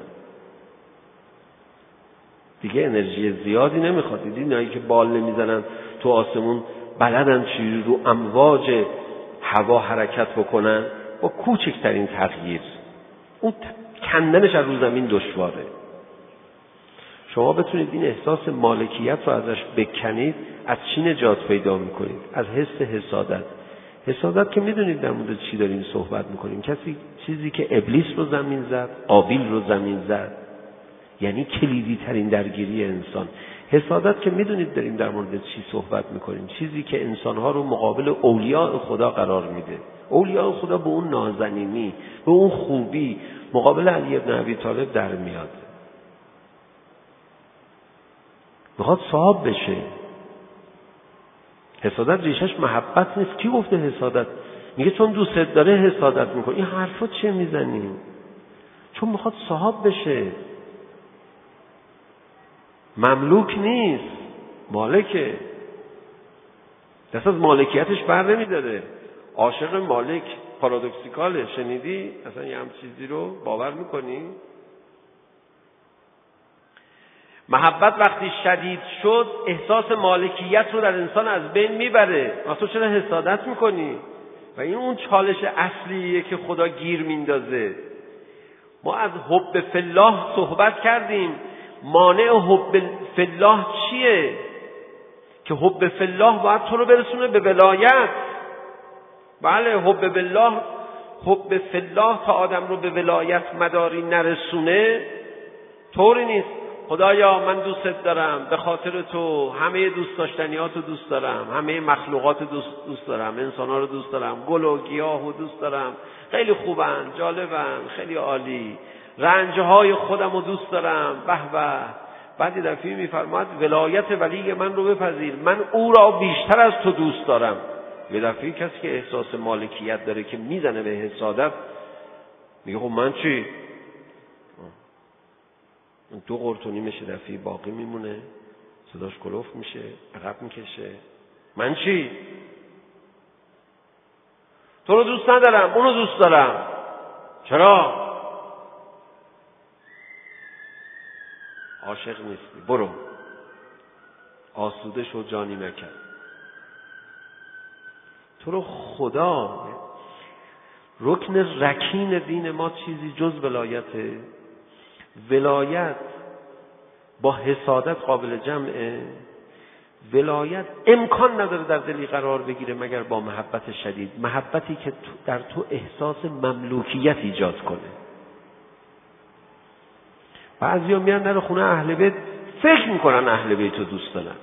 دیگه انرژی زیادی نمیخواد. دیدی اینایی که بال نمیزنن تو آسمون بلدن چجوری رو امواج هوا حرکت بکنن با کوچکترین تغییر. اون کندنش از رو زمین دشواره. شما بتونید این احساس مالکیت رو ازش بکنید، از چی نجات پیدا میکنید؟ از حس حسادت. حسادت که میدونید در مورد چی داریم صحبت میکنیم. کسی چیزی که ابلیس رو زمین زد، قابیل رو زمین زد، یعنی کلیدی ترین درگیری انسان. حسادت که میدونید داریم در مورد چی صحبت میکنیم، چیزی که انسانها رو مقابل اولیاء خدا قرار میده. اولیاء خدا به اون نازنینی، به اون خوبی مقابل علی ابن ابی طالب در میاد، میخواد صاحب بشه. حسادت ریشش محبت نیست. کی گفته حسادت؟ میگه چون دوستت داره حسادت میکنه. این حرفا چه میزنی؟ چون میخواد صاحب بشه. مملوک نیست، مالکه. دست از مالکیتش بر نمیداره. عاشق مالک پارادوکسیکاله. شنیدی؟ اصلا یه هم چیزی رو باور میکنی؟ محبت وقتی شدید شد احساس مالکیت رو در انسان از بین میبره. تو چرا حسادت میکنی؟ و این اون چالش اصلیه که خدا گیر میندازه. ما از حب فالله صحبت کردیم. مانع حب فالله چیه؟ که حب فالله باید تو رو برسونه به ولایت. بله، حب بالله، حب فالله تا آدم رو به ولایت مداری نرسونه طوری نیست. خدایا من دوستت دارم، به خاطر تو همه دوست داشتنیاتو دوست دارم، همه مخلوقات دوست, دوست دارم، انسانها رو دوست دارم، گل و گیاه رو دوست دارم، خیلی خوبن، جالبن، خیلی عالی، رنجهای خودم رو دوست دارم، به به. بعد یه دفعه میفرماد ولایت ولی من رو بپذیر، من او را بیشتر از تو دوست دارم. یه دفعه کسی که احساس مالکیت داره که میزنه به حسادت میگه خب من چی؟ دو قرتونی میشه، دفعه باقی میمونه، صداش کلوف میشه، عقب میکشه، من چی؟ تو رو دوست ندارم، اونو دوست دارم. چرا؟ عاشق نیستی، برو آسوده شو جانی مکن. تو رو خدا، رکن رکین دین ما چیزی جز ولایته؟ ولایت با حسادت قابل جمعه؟ ولایت امکان نداره در دلی قرار بگیره مگر با محبت شدید، محبتی که در تو احساس مملوکیت ایجاد کنه. بعضیا میان در خونه اهل بیت فکر میکنن اهل بیت رو دوست دارن،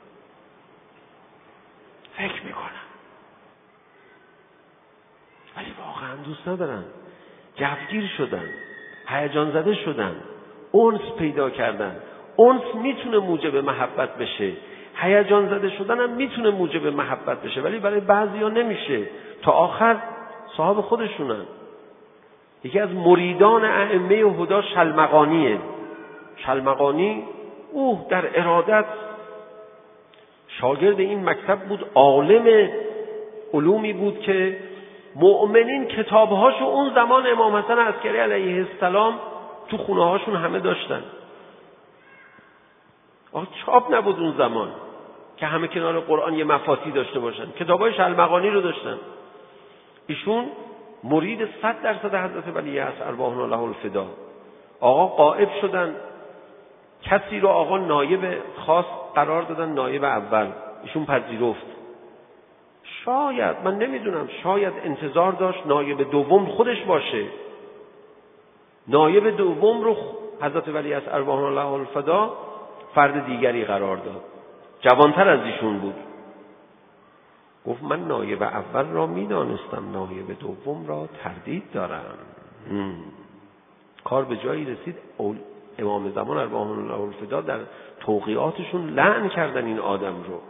فکر میکنن ولی واقعا دوست ندارن. جوگیر شدن، هیجان زده شدن، انس پیدا کردن. انس میتونه موجب محبت بشه، هیجان زده شدن هم میتونه موجب محبت بشه، ولی برای بعضیا نمیشه. تا آخر صاحب خودشونن. یکی از مریدان ائمه هدا شلمقانیه. شلمقانی او در ارادت شاگرد این مکتب بود، عالم علومی بود که مؤمنین کتابهاشو اون زمان امام حسن عسکری علیه السلام تو خونه هاشون همه داشتن. آخه چاپ نبود اون زمان که همه کنار قرآن یه مفاتی داشته باشن. کتابای شلمقانی رو داشتن. ایشون مرید صد درصد حضرت ولی است ارواحنا له الفدا. آقا غائب شدن، کسی رو آقا نایب خاص قرار دادن، نایب اول. ایشون پذیرفت. شاید، من نمیدونم، شاید انتظار داشت نایب دوم خودش باشه. نایب دوم رو حضرت ولی است ارواحنا له الفدا فرد دیگری قرار داد، جوانتر از ایشون بود. گفت من نایب اول را میدانستم، نایب دوم را تردید دارم. هم. کار به جایی رسید امام زمان ارواحنا له الفدا در توقیعاتشون لعن کردن این آدم رو.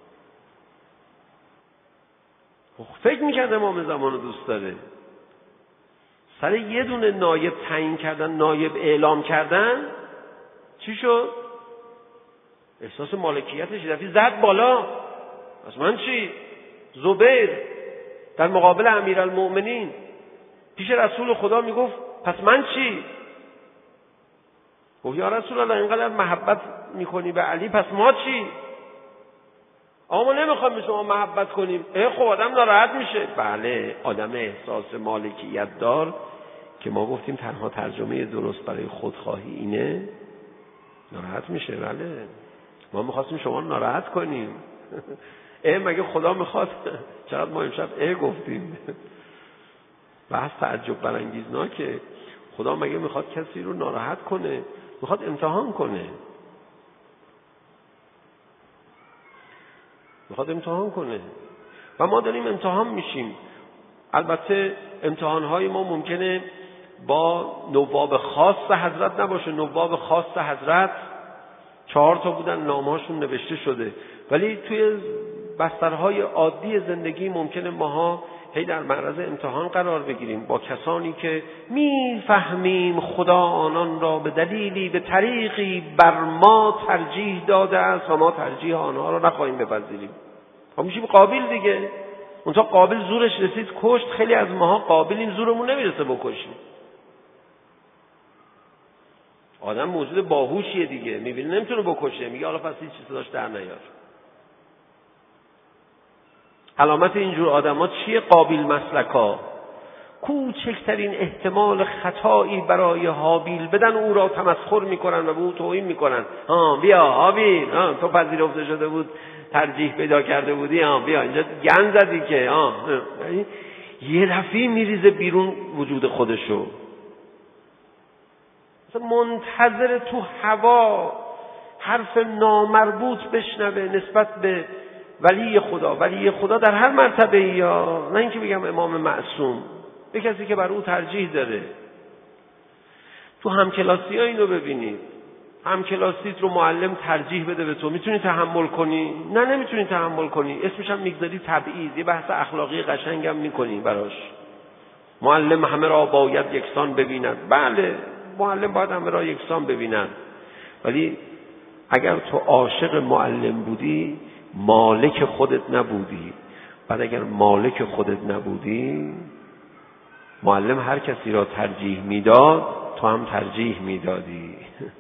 فکر میکرد امام زمان رو دوست داره. سر یه دونه نایب تعیین کردن، نایب اعلام کردن، چی شد؟ احساس مالکیتش دفعی زد بالا. پس من چی؟ زبیر در مقابل امیرالمؤمنین پیش رسول خدا میگفت پس من چی؟ گفت یا رسول الله اینقدر محبت میکنی به علی، پس ما چی؟ اما ما نمیخوایم به شما محبت کنیم. اه خب آدم ناراحت میشه. بله، آدم احساس مالکیت دار که ما گفتیم تنها ترجمه درست برای خودخواهی اینه، ناراحت میشه. بله، ما میخواستیم شما ناراحت کنیم. اه مگه خدا میخواد؟ چقدر ما امشب اه گفتیم. بحث تعجب برانگیزناکه. خدا مگه میخواد کسی رو ناراحت کنه؟ میخواد امتحان کنه. میخواد امتحان کنه و ما داریم امتحان میشیم. البته امتحانهای ما ممکنه با نواب خاص حضرت نباشه. نواب خاص حضرت چهار تا بودن، نامهاشون نوشته شده، ولی توی بسترهای عادی زندگی ممکنه ماها هی در معرض امتحان قرار بگیریم با کسانی که میفهمیم خدا آنان را به دلیلی به طریقی بر ما ترجیح داده است و ما ترجیح آنها را نخواهیم بپذیریم. خب میشیم قابل دیگه. اونتا قابل زورش رسید کشت. خیلی از ماها قابل این زورمون نمیرسه بکشیم. آدم موجود باهوشیه دیگه، میبینه نمیتونه بکشه، میگه حالا پس هیچ چیزی داشت در نیار. علامت اینجور آدم ها چیه؟ قابل مسلکا. کوچکترین احتمال خطایی برای حابیل بدن او را تمسخر میکنن و به او توهین میکنن. ها بیا حابیل، ها تو پذیرفته شده بود، ترجیح پیدا کرده بودی، ها بیا اینجا گند زدی که ها. یه دفعه میریزه بیرون وجود خودشو. منتظر تو هوا حرف نامربوط بشنوه نسبت به ولی خدا. ولی خدا در هر مرتبه، یا نه اینکه بگم امام معصوم، به کسی که بر او ترجیح داره. تو همکلاسی ها اینو ببینید. همکلاسیت رو معلم ترجیح بده به تو، میتونی تحمل کنی؟ نه نمیتونی تحمل کنی. اسمش هم میگذاری تبعیض. یه بحث اخلاقی قشنگم میکنی براش. معلم همه را باید یکسان ببیند. بله، معلم باید همه را یکسان ببیند، ولی اگر تو عاشق معلم بودی مالک خودت نبودی. بعد اگر مالک خودت نبودی، معلم هر کسی را ترجیح میداد، تو هم ترجیح میدادی.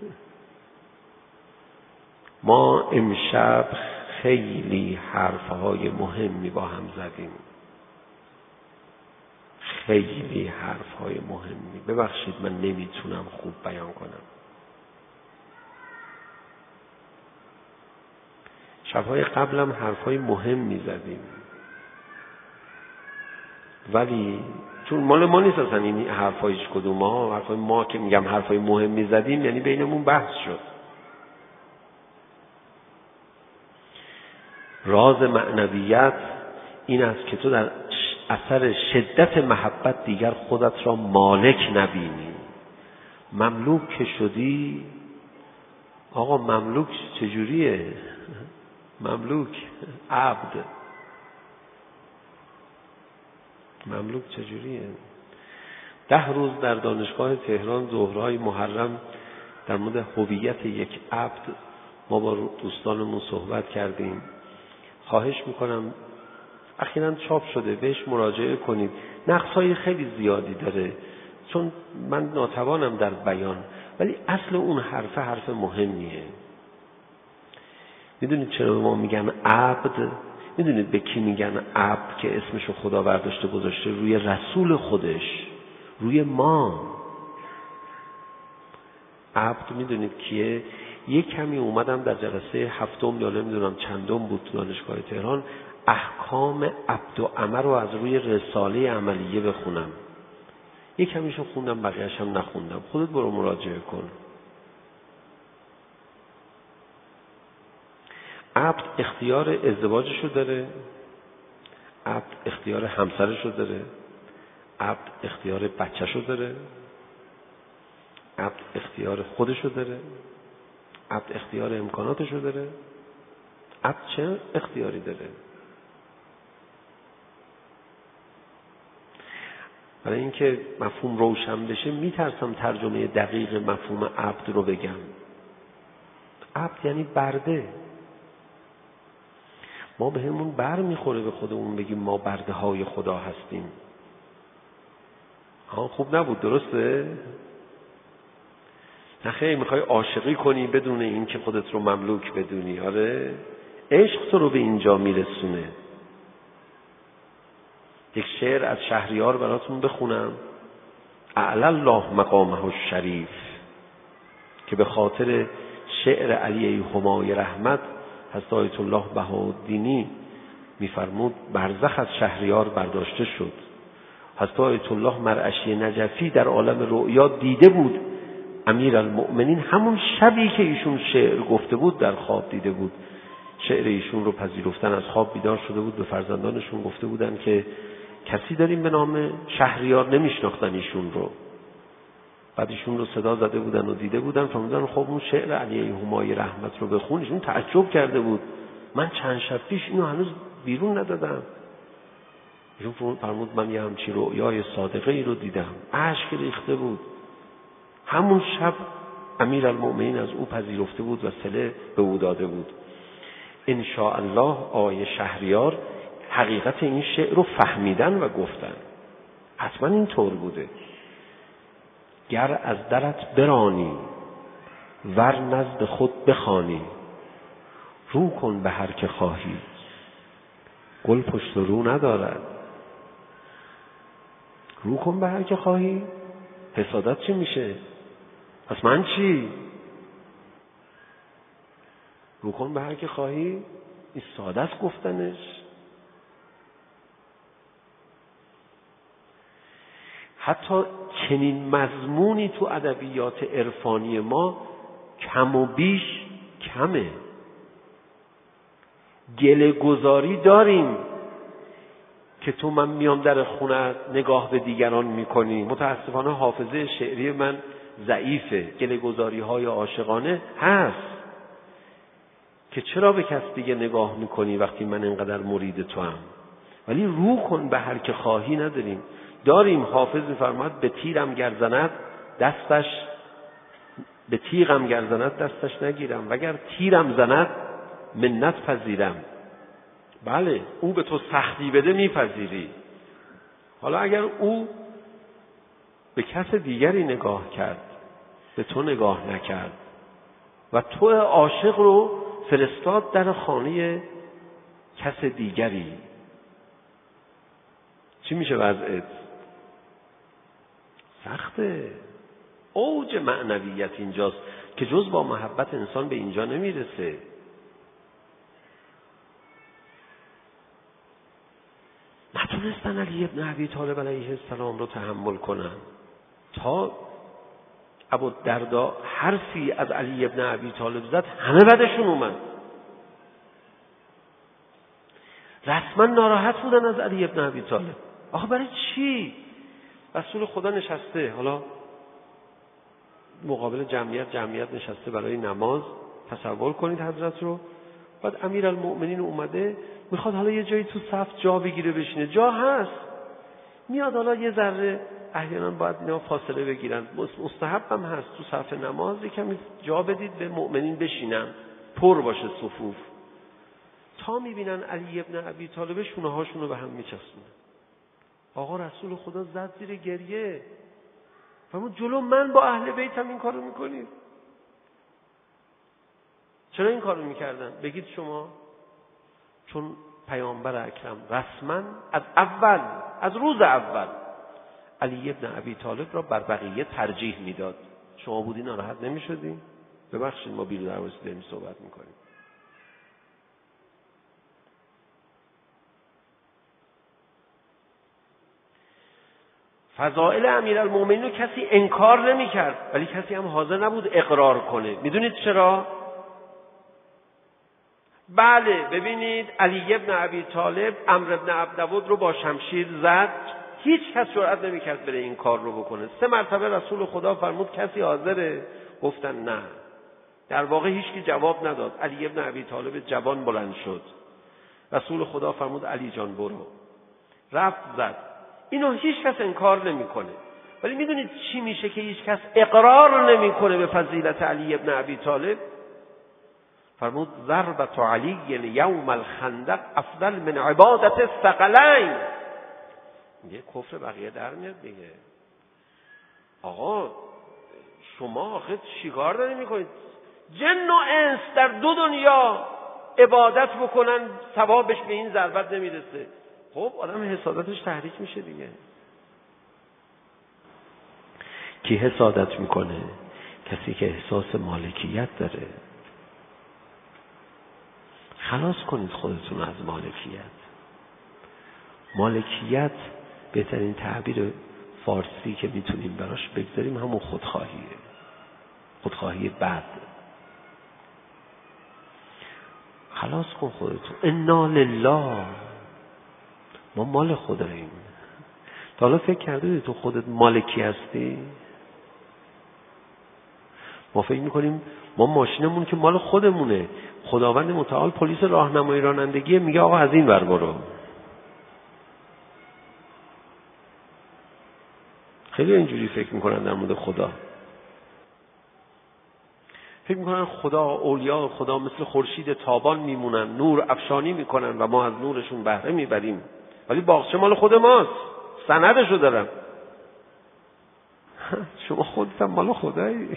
ما امشب خیلی حرفهای مهمی با هم زدیم، خیلی حرفهای مهمی. ببخشید من نمیتونم خوب بیان کنم. شبهای قبلم حرفهای مهمی زدیم، ولی چون مال ما نیست اصلا این حرفای هیچ کدوم ما، حرفای ما که میگم حرفای مهمی زدیم یعنی بینمون بحث شد. راز معنویت این است که تو در اثر شدت محبت دیگر خودت را مالک نبینی. مملوک که شدی، آقا مملوک چجوریه؟ مملوک عبد، مملوک چجوریه؟ ده روز در دانشگاه تهران ظهرهای محرم در مورد هویت یک عبد ما با دوستانمون صحبت کردیم. خواهش میکنم اخیراً چاپ شده، بهش مراجعه کنید. نقص‌های خیلی زیادی داره، چون من ناتوانم در بیان، ولی اصل اون حرف حرف مهمیه. میدونید چرا به ما میگن عبد؟ میدونید به کی میگن عبد که اسمشو خدا برداشته گذاشته روی رسول خودش، روی ما؟ عبد میدونید کیه؟ یک کمی اومدم در جلسه هفتم یا نمیدونم چندم بود تو دانشگاه تهران احکام عبد و امر رو از روی رساله عملیه بخونم. یک کمیشو خوندم، بقیه‌اش هم نخوندم. خودت برو مراجعه کن. عبد اختیار ازدواجشو داره، عبد اختیار همسرشو داره، عبد اختیار بچه‌شو داره، عبد اختیار خودشو داره، عبد اختیار امکاناتشو داره. عبد چه اختیاری داره؟ برای اینکه مفهوم روشن بشه میترسم ترجمه دقیق مفهوم عبد رو بگم. عبد یعنی برده. ما به همون بر میخوره به خودمون بگیم ما برده های خدا هستیم. ها خوب نبود، درسته؟ نخیر، میخوای عاشقی کنی بدون این که خودت رو مملوک بدونی. آره، عشق تو رو به اینجا میرسونه. یک شعر از شهریار براتون بخونم. اعلی الله مقامه الشریف، که به خاطر شعر علی همای رحمت حضرت آیت الله بهاءالدینی میفرمود برزخ از شهریار برداشته شد. حضرت آیت الله مرعشی نجفی در عالم رؤیا دیده بود امیرالمؤمنین همون شبی که ایشون شعر گفته بود در خواب دیده بود. شعر ایشون رو پذیرفتن، از خواب بیدار شده بود، به فرزندانشون گفته بودن که کسی داریم به نام شهریار، نمیشناختن ایشون رو. بعد ایشون رو صدا زده بودن و دیده بودن، فهمیدن خب اون شعر علی همای رحمت رو بخون. ایشون تعجب کرده بود، من چند شب پیش اینو هنوز بیرون ندادم. ایشون فرمود من یه همچی رؤیای صادقه ای رو دیدم، اشک ریخته بود. همون شب امیرالمؤمنین از او پذیرفته بود و صله به او داده بود. ان شاء الله آیه شهریار حقیقت این شعر رو فهمیدن و گفتن. حتما این طور بوده. گر از درت برانی ور نزد خود بخوانی، رو کن به هر که خواهی گل پشت رو ندارد. رو کن به هر که خواهی، حسادت چی میشه؟ پس من چی؟ رو کن به هر که خواهی، این ساده است گفتنش. حتی چنین مضمونی تو ادبیات عرفانی ما کم و بیش کمه. گله گذاری داریم که تو من میام در خونت نگاه به دیگران میکنی. متاسفانه حافظه شعری من ضعیفه. گله گذاری های عاشقانه هست که چرا به کس دیگه نگاه میکنی وقتی من اینقدر مرید تو هم. ولی رو کن به هر که خواهی نداریم. داریم حافظ میفرماد به تیرم گرزند دستش، به تیغم گرزند دستش نگیرم، وگر تیرم زند منت پذیرم. بله او به تو سختی بده میپذیری. حالا اگر او به کس دیگری نگاه کرد، به تو نگاه نکرد و تو عاشق رو فرستاد در خانه کس دیگری، چی میشه وضعیت؟ سخته. اوج معنویت اینجاست که جز با محبت انسان به اینجا نمیرسه. نتونستن علی ابن ابی طالب علیه السلام رو تحمل کنن تا ابوالدرداء حرفی از علی ابن ابی طالب زد همه بدشون اومد. رسما ناراحت بودن از علی ابن ابی طالب. آخه برای چی؟ رسول خدا نشسته، حالا مقابل جمعیت جمعیت نشسته برای نماز، تصور کنید حضرت رو. بعد امیرالمؤمنین اومده میخواد حالا یه جایی تو صف جا بگیره بشینه، جا هست، میاد حالا یه ذره احیانا باید اینا فاصله بگیرن، مستحب هم هست تو صف نماز یکم جا بدید به مؤمنین بشینن، پر باشه صفوف. تا میبینن علی ابن ابی طالب شونه هاشون رو به هم میچسبونن. آقا رسول خدا زد زیر گریه، فرمود جلو من با اهل بیتم این کارو میکنید؟ چرا این کارو میکردن؟ بگید شما. چون پیامبر اکرم رسما از اول، از روز اول علی ابن ابی طالب را بر بقیه ترجیح میداد. شما بودی ناراحت نمیشدی؟ ببخشید ما بیرون درواسی داریم صحبت میکنیم. فضائل امیرالمومنین رو کسی انکار نمیکرد، ولی کسی هم حاضر نبود اقرار کنه. میدونید چرا؟ بله ببینید علی ابن ابی طالب عمرو ابن عبدود رو با شمشیر زد، هیچ کس جرئت نمیکرد بره این کار رو بکنه. سه مرتبه رسول خدا فرمود کسی حاضره؟ گفتن نه. در واقع هیچ کی جواب نداد. علی ابن ابی طالب جوان بلند شد. رسول خدا فرمود علی جان برو. رفت زد. اینو هیچ کس انکار نمیکنه. ولی میدونید چی میشه که هیچ کس اقرار نمیکنه به فضیلت علی ابن ابی طالب؟ فرمود ضربت علی یوم الخندق افضل من عبادت الثقلین. یه کفر بقیه در میاد دیگه. آقا شما آخه چیکار داری میکنید؟ جن و انس در دو دنیا عبادت بکنن ثوابش به این ضربت نمیرسه. خب آدم حسادتش تحریک میشه دیگه. کی حسادت میکنه؟ کسی که احساس مالکیت داره. خلاص کنید خودتون از مالکیت. مالکیت بهترین تعبیر فارسی که میتونیم براش بگذاریم همون خودخواهیه. خودخواهی بد. خلاص کن خودتون. انا لله، ما مال خداییم. تا حالا فکر کردی تو خودت مالکی هستی؟ ما فکر میکنیم ما ماشینمون که مال خودمونه، خداوند متعال پلیس راهنمایی رانندگی میگه آقا از این ور برو. خیلی اینجوری فکر میکنن در مورد خدا. فکر میکنن خدا، اولیاء خدا مثل خورشید تابان میمونن، نور افشانی میکنن و ما از نورشون بهره میبریم، ولی باغچه مال خود ماست، سندشو دارم. شما خودت هم مال خدایی.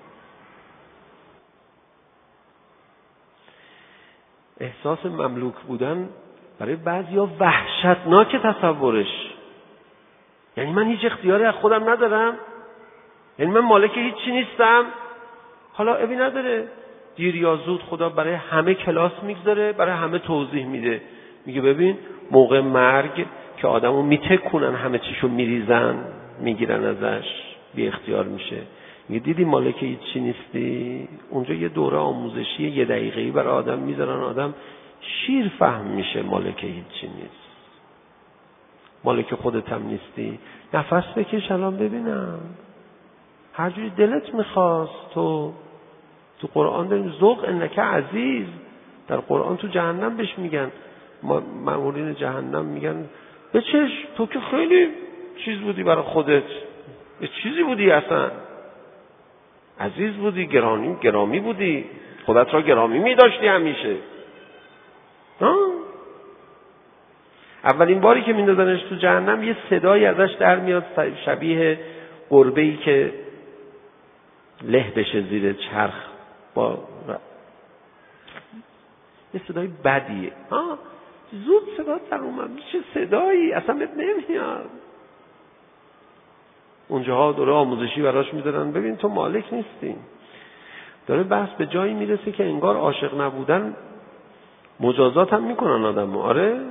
احساس مملوک بودن برای بعضیا وحشتناک تصورش. یعنی من هیچ اختیاری از خودم ندارم، یعنی من مالک هیچی نیستم. حالا ابی نداره، دیر یا زود خدا برای همه کلاس میگذاره، برای همه توضیح میده. میگه ببین موقع مرگ که آدمو میتکنن همه چیشو میریزن میگیرن ازش، بی اختیار میشه. میگه دیدی مالک هیچی نیستی؟ اونجا یه دوره آموزشی یه دقیقه‌ای برای آدم میذارن، آدم شیر فهم میشه مالک هیچی نیست. مالک خودت هم نیستی. نفس بکش الان ببینم، هر جوری دلت میخواست. تو تو قرآن داریم ذوق انک عزیز. در قرآن تو جهنم بهش میگن، مأمورین جهنم میگن بچش، تو که خیلی چیز بودی برای خودت، یه چیزی بودی اصلا، عزیز بودی، گرامی گرامی بودی، خودت را گرامی میداشتی همیشه. ها اولین باری که میندازنش تو جهنم یه صدایی ازش در میاد شبیه گربه‌ای که له بشه زیر چرخ، با یه صدای بدیه. ها زود صدا در اومد، چه صدایی، اصلا بهت نمیاد. اونجاها دوره آموزشی براش میذارن، ببین تو مالک نیستی. داره بحث به جایی میرسه که انگار عاشق نبودن مجازات هم میکنن آدم. آره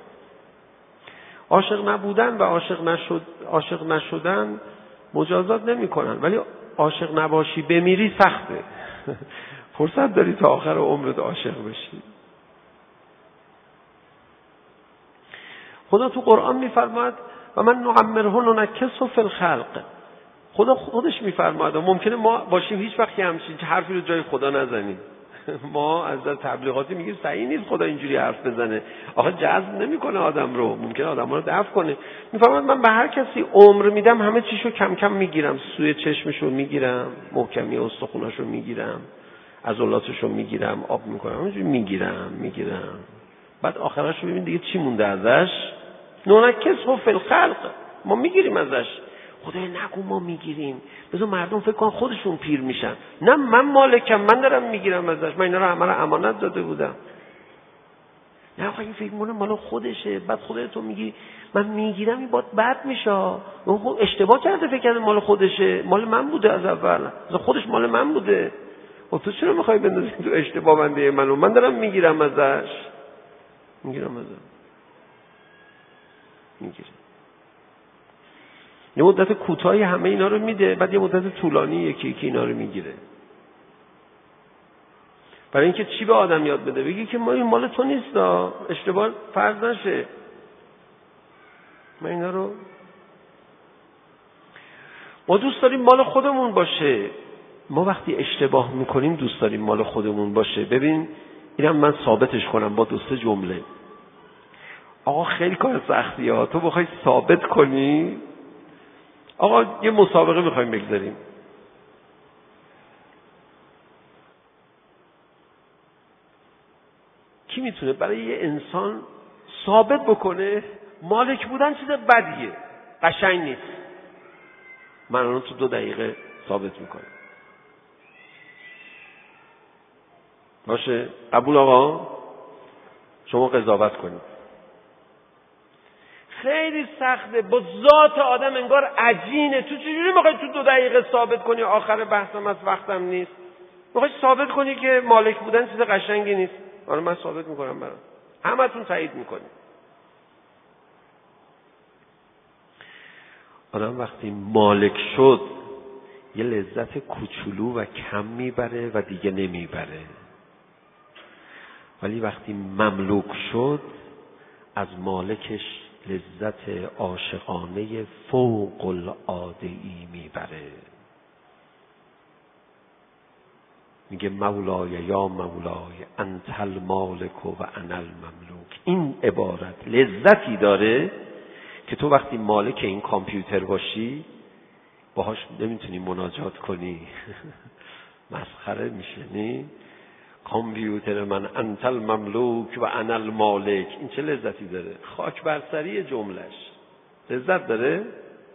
عاشق نبودن و عاشق نشد عاشق نشدن مجازات نمیکنن، ولی عاشق نباشی بمیری سخته. فرصت داری تا آخر عمرت عاشق بشی. خدا تو قرآن میفرماد و من نعمره ننکسه فی الخلق. خدا خودش میفرماد ممکنه ما باشیم هیچ وقت همچین حرفی رو جای خدا نزنیم. ما از تبلیغاتی میگیم صحیح نیست خدا اینجوری حرف بزنه، آخه جذب نمیکنه آدم رو، ممکنه آدم رو دفع کنه. میفرماد من به هر کسی عمر میدم همه چیشو کم کم میگیرم، سوی چشمشو میگیرم، محکمی استخوناشو میگیرم، عضلاتشو میگیرم، آب میکنم، همینجوری میگیرم میگیرم بعد آخرش ببین دیگه چی مونده ازش. ننکسه فی الخلق، ما میگیریم ازش. خدای نگو ما میگیریم، بذار مردم فکر کن خودشون پیر میشن. نه من مالکم، من دارم میگیرم ازش، من اینا رو همه رو امانت داده بودم. نه آخه این فکر مونه مال خودشه، بعد خودت تو میگی من میگیرم این باد بد میشه. اون اشتباه کرده، فکر کرده مال خودشه، مال من بوده از اول، از خودش مال من بوده. و تو چرا میخوای بندازی تو اشتباه بنده منو؟ من دارم میگیرم ازش، میگیرم ازش میگیرم. یه مدت کوتاهی همه اینا رو میده، بعد یه مدت طولانی یکی یکی اینا رو میگیره. برای اینکه چی به آدم یاد بده؟ بگی که ما این مال تو نیست، اشتباه فرض نشه. ما اینا رو ما دوست داریم مال خودمون باشه. ما وقتی اشتباه میکنیم دوست داریم مال خودمون باشه. ببین اینم من ثابتش کنم با دو سه جمله. آقا خیلی کار سختیه ها، تو بخوای ثابت کنی. آقا یه مسابقه میخوایم بگذاریم، کی میتونه برای یه انسان ثابت بکنه مالک بودن چیز بدیه، قشنگ نیست؟ من الان تو دو دقیقه ثابت میکنم. باشه قبول آقا؟ شما قضاوت کنید. خیلی سخته، با ذات آدم انگار عجینه. تو چجوری میخوای تو دو دقیقه ثابت کنی آخر بحثم از وقتم نیست؟ میخوای ثابت کنی که مالک بودن چیز قشنگی نیست؟ آره من ثابت میکنم برام، همتون تایید میکنید. آدم وقتی مالک شد یه لذت کوچولو و کم میبره و دیگه نمیبره، ولی وقتی مملوک شد از مالکش لذت عاشقانه فوق العاده‌ای میبره. میگه مولای یا مولای انت المالک و انا المملوک. این عبارت لذتی داره که تو وقتی مالک این کامپیوتر باشی باهاش نمیتونی مناجات کنی. مسخره میشه نی؟ کامپیوتر من انت المملوک و انا المالک، این چه لذتی داره؟ خاک بر سری جملش لذت داره.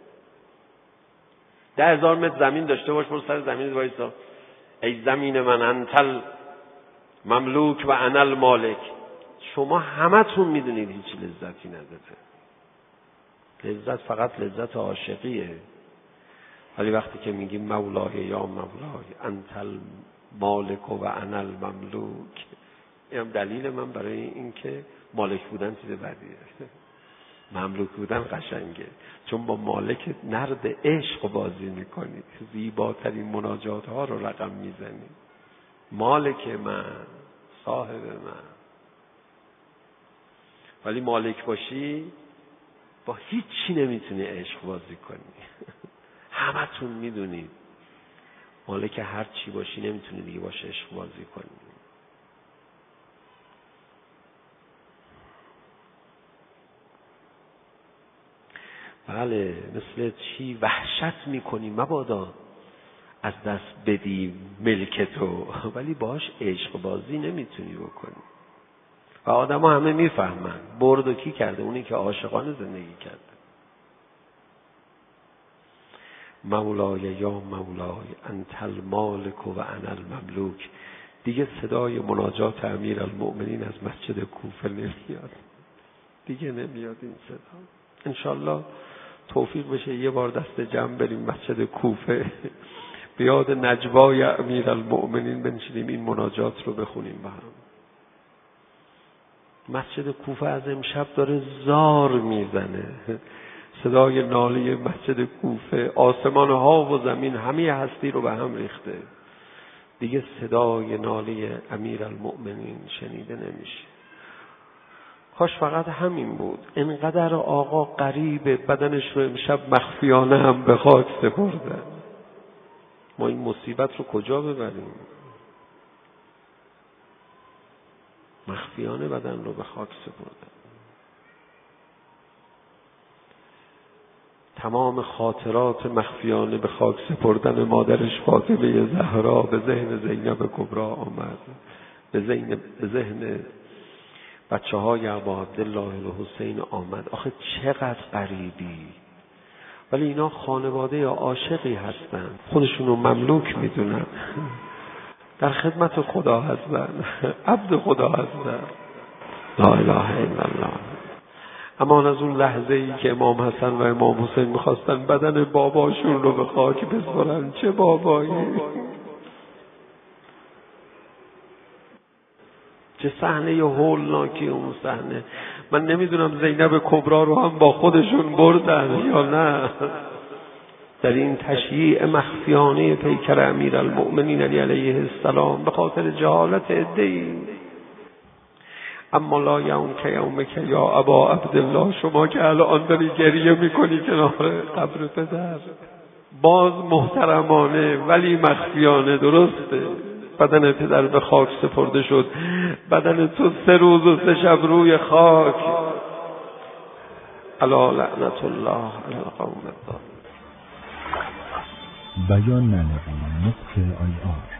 ده هزار متر زمین داشته باش، برو سر زمین وایسا، ای زمین من انت المملوک و انا المالک. شما همتون میدونید هیچ لذتی نداره. لذت فقط لذت عاشقیه. ولی وقتی که میگیم مولای یا مولای انت المالک و انا المملوک، اینم دلیل من برای این که مالک بودن چیز بدیه، مملوک بودن قشنگه. چون با مالک نرد عشق بازی میکنی، زیباترین مناجات ها رو رقم میزنی. مالک من، صاحب من. ولی مالک باشی با هیچی نمیتونی عشق بازی کنی. همتون میدونید مالک هر چی باشی نمیتونی دیگه باشه عشق بازی کنی. بله مثل چی وحشت میکنی مبادا از دست بدی ملک تو، ولی باش عشق بازی نمیتونی بکنی. و آدم ها همه میفهمن برد و کی کرده، اونی که عاشقانه زندگی کرده. مولای یا مولای انت المالک و انا المملوک. دیگه صدای مناجات امیرالمؤمنین از مسجد کوفه نمیاد، دیگه نمیاد این صدا. انشالله توفیق بشه یه بار دست جمع بریم مسجد کوفه، بیاد نجوای امیرالمؤمنین بنشینیم این مناجات رو بخونیم با هم. مسجد کوفه از امشب داره زار میزنه، صدای ناله مسجد کوفه آسمان ها و زمین همه هستی رو به هم ریخته. دیگه صدای ناله امیرالمؤمنین شنیده نمیشه. کاش فقط همین بود. اینقدر آقا قریب بدنش رو امشب مخفیانه هم به خاک سپردن. ما این مصیبت رو کجا ببریم؟ مخفیانه بدن رو به خاک سپردن. تمام خاطرات مخفیانه به خاک سپردن مادرش فاطمه زهرا به ذهن زینب کبرا آمد، به ذهن به ذهن بچه های ابا عبدالله الحسین آمد. آخه چقدر غریبی، ولی اینا خانواده عاشقی هستن، خودشونو مملوک میدونن، در خدمت خدا هستن، عبد خدا هستن. لا اله الا الله. اما از اون لحظه ای که امام حسن و امام حسین میخواستن بدن باباشون رو به خاک بسپارن، چه بابایی، چه صحنه هولناکی اون صحنه. من نمیدونم زینب کبرا رو هم با خودشون بردن یا نه. در این تشییع مخفیانه پیکر امیرالمؤمنین علی علیه السلام به خاطر جهالت عده‌ای. اما لا یوم که یوم که یا ابا عبدالله، شما که الان داری گریه میکنی کنار قبر پدر، باز محترمانه ولی مخفیانه، درسته بدن پدر به خاک سپرده شد، بدن تو سه روز و سه شب روی خاک. الا لعنت الله علی القوم الظالمین. بیان معنوی نقطه آی آر